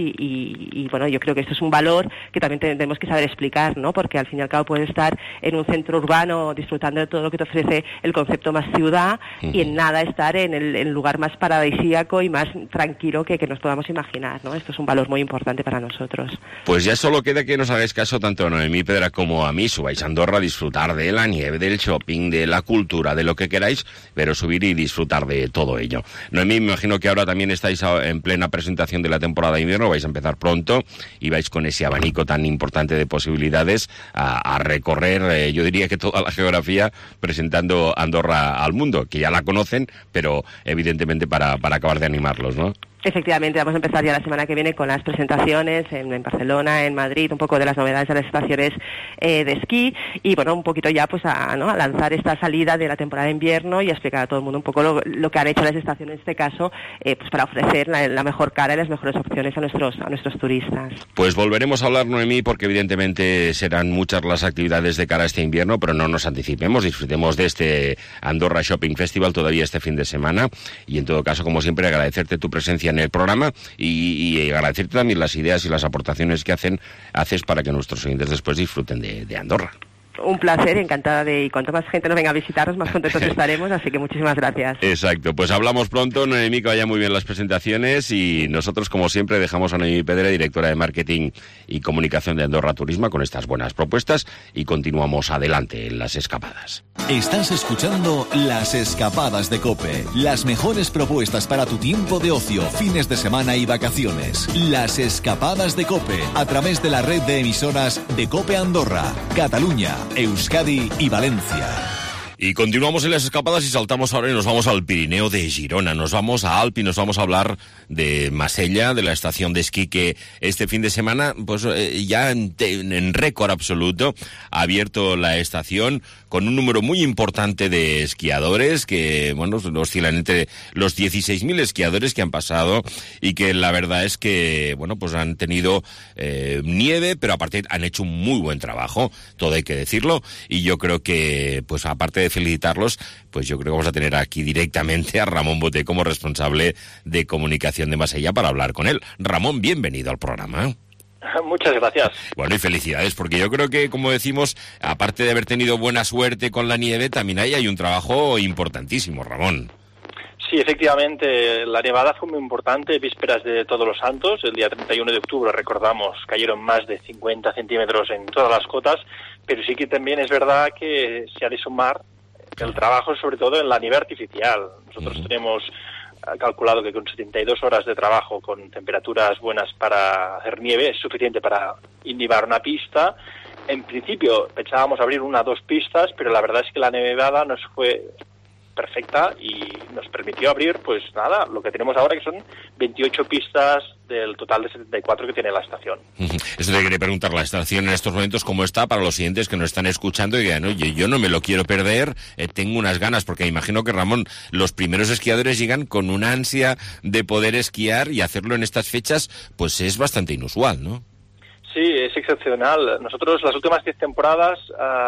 y bueno, yo creo que esto es un valor que también tenemos que saber explicar, ¿no? Porque al fin y al cabo puedes estar en un centro urbano disfrutando de todo lo que te ofrece el concepto más ciudad y en nada estar en el lugar más paradisíaco y más tranquilo que nos podamos imaginar, ¿no? Esto es un valor muy importante para nosotros. Pues ya solo queda que nos hagáis caso tanto a Noemí Pedra como a mí, subáis a Andorra a disfrutar de la nieve, del shopping, de la cultura, de lo que queráis, pero subir y disfrutar de todo ello. Noemí, me imagino que ahora también estáis en plena presentación de la temporada de invierno, vais a empezar pronto y vais con ese abanico tan importante de posibilidades a recorrer, yo diría que toda la geografía, presentando Andorra al mundo, que ya la conocen, pero evidentemente para acabar de animarlos, ¿no? Efectivamente, vamos a empezar ya la semana que viene con las presentaciones en Barcelona, en Madrid, un poco de las novedades de las estaciones de esquí y bueno, un poquito ya pues a lanzar esta salida de la temporada de invierno y a explicar a todo el mundo un poco lo que han hecho las estaciones en este caso, pues para ofrecer la mejor cara y las mejores opciones a nuestros turistas. Pues volveremos a hablar, Noemí, porque evidentemente serán muchas las actividades de cara a este invierno, pero no nos anticipemos, disfrutemos de este Andorra Shopping Festival todavía este fin de semana y en todo caso, como siempre, agradecerte tu presencia en el programa y agradecerte también las ideas y las aportaciones que haces para que nuestros oyentes después disfruten de Andorra. Un placer, encantada y cuanto más gente nos venga a visitarnos, más contentos estaremos, así que muchísimas gracias. Exacto, pues hablamos pronto, Noemí, que vaya muy bien las presentaciones y nosotros, como siempre, dejamos a Noemí Pedra, directora de Marketing y Comunicación de Andorra Turismo, con estas buenas propuestas y continuamos adelante en Las Escapadas. Estás escuchando Las Escapadas de COPE, las mejores propuestas para tu tiempo de ocio, fines de semana y vacaciones. Las Escapadas de COPE, a través de la red de emisoras de COPE Andorra, Cataluña, Euskadi y Valencia. Y continuamos en Las Escapadas y saltamos ahora y nos vamos al Pirineo de Girona. Nos vamos a Alp y nos vamos a hablar de Masella, de la estación de esquí que este fin de semana, pues ya en récord absoluto, ha abierto la estación con un número muy importante de esquiadores que, bueno, oscilan entre los 16.000 esquiadores que han pasado y que la verdad es que, bueno, pues han tenido nieve, pero aparte han hecho un muy buen trabajo, todo hay que decirlo, y yo creo que, pues aparte de felicitarlos, pues yo creo que vamos a tener aquí directamente a Ramón Boté como responsable de comunicación de Masella para hablar con él. Ramón, bienvenido al programa. Muchas gracias. Bueno, y felicidades, porque yo creo que, como decimos, aparte de haber tenido buena suerte con la nieve, también ahí hay un trabajo importantísimo, Ramón. Sí, efectivamente, la nevada fue muy importante, vísperas de Todos los Santos, el día 31 de octubre, recordamos, cayeron más de 50 centímetros en todas las cotas, pero sí que también es verdad que se ha de sumar el trabajo, sobre todo en la nieve artificial. Nosotros tenemos calculado que con 72 horas de trabajo, con temperaturas buenas para hacer nieve, es suficiente para inhibar una pista. En principio pensábamos abrir 1 o 2 pistas, pero la verdad es que la nevada nos fue perfecta y nos permitió abrir, pues nada, lo que tenemos ahora, que son 28 pistas del total de 74 que tiene la estación. Eso te quería preguntar, la estación en estos momentos, ¿cómo está para los siguientes que nos están escuchando y digan, oye, yo no me lo quiero perder, tengo unas ganas? Porque imagino que, Ramón, los primeros esquiadores llegan con una ansia de poder esquiar y hacerlo en estas fechas, pues es bastante inusual, ¿no? Sí, es excepcional. Nosotros las últimas 10 temporadas,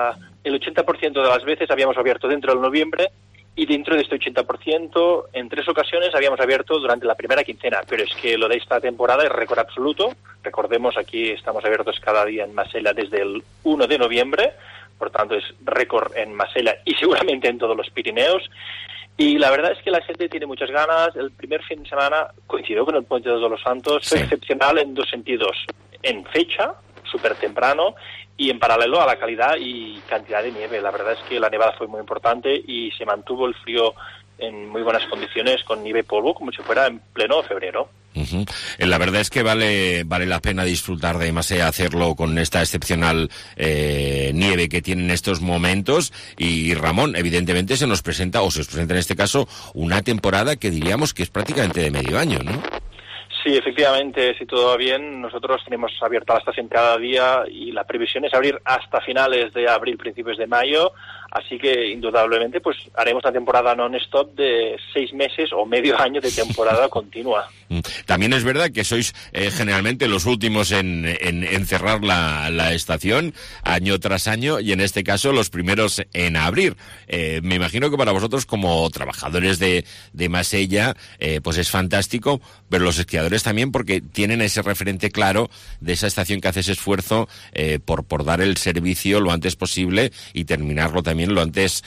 el 80% de las veces habíamos abierto dentro del noviembre, y dentro de este 80%, en 3 ocasiones habíamos abierto durante la primera quincena, pero es que lo de esta temporada es récord absoluto. Recordemos, aquí estamos abiertos cada día en Masella desde el 1 de noviembre, por tanto es récord en Masella y seguramente en todos los Pirineos. Y la verdad es que la gente tiene muchas ganas. El primer fin de semana coincidió con el Puente de Todos los Santos. Fue excepcional en dos sentidos. En fecha, súper temprano, y en paralelo a la calidad y cantidad de nieve. La verdad es que la nevada fue muy importante y se mantuvo el frío en muy buenas condiciones, con nieve y polvo, como si fuera en pleno febrero. La verdad es que vale la pena disfrutar de Masella, hacerlo con esta excepcional nieve que tiene en estos momentos. Y Ramón, evidentemente se os presenta en este caso una temporada que diríamos que es prácticamente de medio año, ¿no? Sí, efectivamente, si todo va bien, nosotros tenemos abierta la estación cada día y la previsión es abrir hasta finales de abril, principios de mayo, así que indudablemente pues haremos una temporada non-stop de 6 meses o medio año de temporada continua. También es verdad que sois generalmente los últimos en cerrar la estación año tras año y en este caso los primeros en abrir. Me imagino que para vosotros como trabajadores de Masella pues es fantástico, pero los esquiadores también, porque tienen ese referente claro de esa estación que hace ese esfuerzo por dar el servicio lo antes posible y terminarlo también lo antes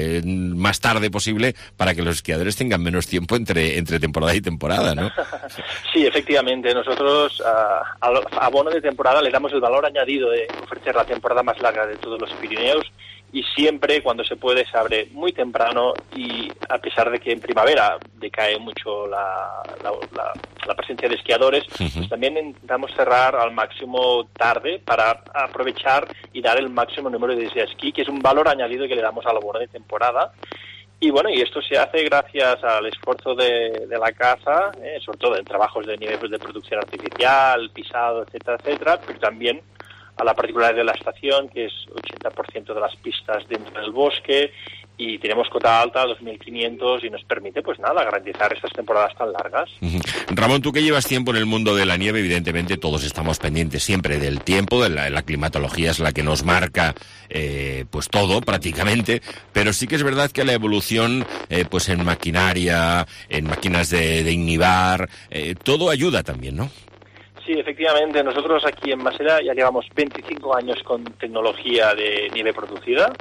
más tarde posible, para que los esquiadores tengan menos tiempo entre temporada y temporada, ¿no? Sí, efectivamente. Nosotros al abono de temporada le damos el valor añadido de ofrecer la temporada más larga de todos los Pirineos, y siempre, cuando se puede, se abre muy temprano, y a pesar de que en primavera decae mucho la presencia de esquiadores, pues también intentamos cerrar al máximo tarde para aprovechar y dar el máximo número de días de esquí, que es un valor añadido que le damos al abono de temporada. Y bueno, y esto se hace gracias al esfuerzo de la casa, sobre todo en trabajos de nivel de producción artificial, pisado, etcétera, etcétera, pero también a la particularidad de la estación, que es 80% de las pistas dentro del bosque, y tenemos cota alta, 2.500, y nos permite, pues nada, garantizar estas temporadas tan largas. Ramón, tú que llevas tiempo en el mundo de la nieve, evidentemente todos estamos pendientes siempre del tiempo, de la climatología es la que nos marca pues todo prácticamente, pero sí que es verdad que la evolución pues en maquinaria, en máquinas de inhibar, todo ayuda también, ¿no? Sí, efectivamente, nosotros aquí en Masella ya llevamos 25 años con tecnología de nieve producida,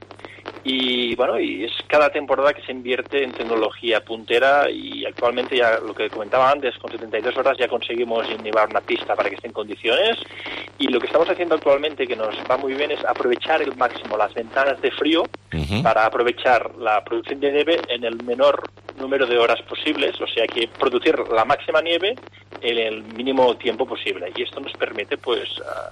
y bueno, y es cada temporada que se invierte en tecnología puntera, y actualmente, ya lo que comentaba antes, con 72 horas ya conseguimos inhibar una pista para que esté en condiciones, y lo que estamos haciendo actualmente, que nos va muy bien, es aprovechar al máximo las ventanas de frío para aprovechar la producción de nieve en el menor número de horas posibles, o sea que producir la máxima nieve en el mínimo tiempo posible, y esto nos permite pues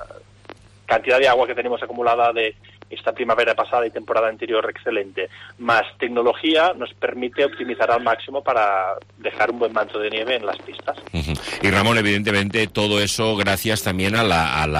cantidad de agua que tenemos acumulada de esta primavera pasada y temporada anterior excelente, más tecnología, nos permite optimizar al máximo para dejar un buen manto de nieve en las pistas. Y Ramón, evidentemente todo eso gracias también a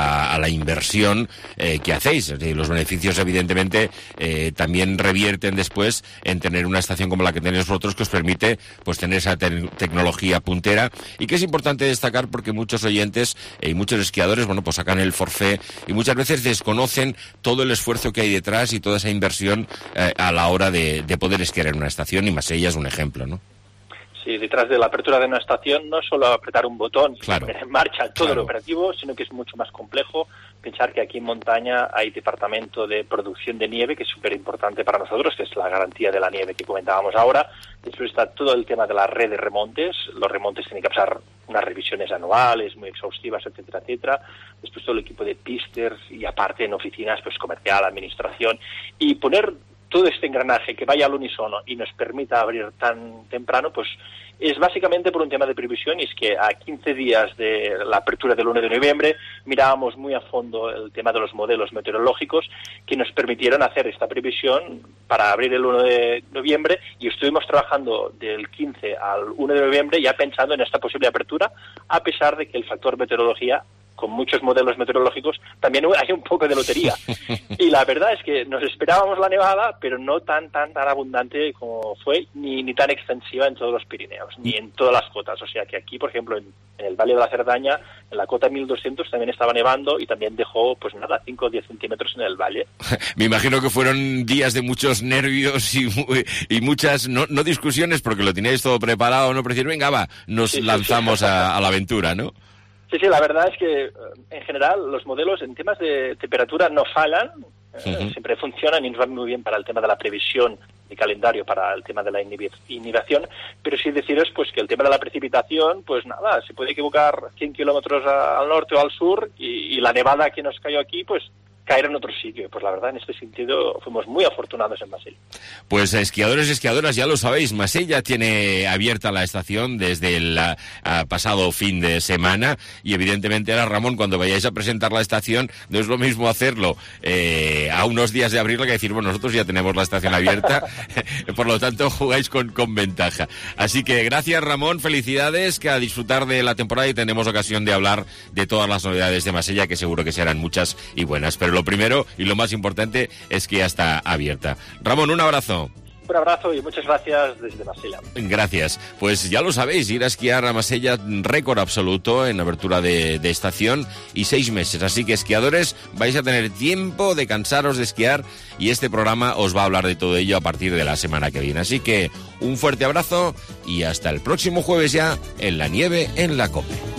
la inversión que hacéis. Los beneficios evidentemente también revierten después en tener una estación como la que tenéis vosotros, que os permite pues tener esa tecnología puntera, y que es importante destacar porque muchos oyentes y muchos esquiadores, bueno, pues sacan el forfait y muchas veces desconocen todo el esfuerzo que hay detrás y toda esa inversión a la hora de poder esquiar en una estación, y Masella es un ejemplo, ¿no? Sí, detrás de la apertura de una estación no es solo apretar un botón y poner en marcha todo el operativo, sino que es mucho más complejo. Pensar que aquí en montaña hay departamento de producción de nieve, que es súper importante para nosotros, que es la garantía de la nieve que comentábamos ahora. Después está todo el tema de la red de remontes. Los remontes tienen que pasar unas revisiones anuales muy exhaustivas, etcétera, etcétera. Después todo el equipo de pisters, y aparte en oficinas pues comercial, administración, y poner todo este engranaje que vaya al unísono y nos permita abrir tan temprano, pues es básicamente por un tema de previsión, y es que a 15 días de la apertura del 1 de noviembre mirábamos muy a fondo el tema de los modelos meteorológicos que nos permitieron hacer esta previsión para abrir el 1 de noviembre, y estuvimos trabajando del 15 al 1 de noviembre ya pensando en esta posible apertura, a pesar de que el factor meteorología, con muchos modelos meteorológicos, también hay un poco de lotería. Y la verdad es que nos esperábamos la nevada, pero no tan abundante como fue, ni tan extensiva en todos los Pirineos, ni en todas las cotas. O sea que aquí, por ejemplo, en el Valle de la Cerdaña, en la cota 1200 también estaba nevando, y también dejó, pues nada, 5 o 10 centímetros en el valle. Me imagino que fueron días de muchos nervios y muchas, no discusiones, porque lo teníais todo preparado, ¿no? Pero decir, venga, va, nos lanzamos a la aventura, ¿no? Sí, la verdad es que en general los modelos en temas de temperatura no fallan, siempre funcionan y nos van muy bien para el tema de la previsión calendario para el tema de la inhibición, pero sí deciros pues que el tema de la precipitación, pues nada, se puede equivocar 100 kilómetros al norte o al sur y la nevada que nos cayó aquí, pues caer en otro sitio. Pues la verdad, en este sentido, fuimos muy afortunados en Masella. Pues esquiadores y esquiadoras, ya lo sabéis, Masella tiene abierta la estación desde el pasado fin de semana y evidentemente ahora, Ramón, cuando vayáis a presentar la estación, no es lo mismo hacerlo a unos días de abrirla que decir, bueno, nosotros ya tenemos la estación abierta, por lo tanto jugáis con ventaja. Así que gracias, Ramón, felicidades, que a disfrutar de la temporada y tenemos ocasión de hablar de todas las novedades de Masella, que seguro que serán muchas y buenas, pero lo primero y lo más importante es que ya está abierta. Ramón, un abrazo. Un abrazo y muchas gracias desde Masella. Gracias. Pues ya lo sabéis, ir a esquiar a Masella, récord absoluto en apertura de estación y 6 meses. Así que esquiadores, vais a tener tiempo de cansaros de esquiar y este programa os va a hablar de todo ello a partir de la semana que viene. Así que un fuerte abrazo y hasta el próximo jueves ya en La Nieve en la COPE.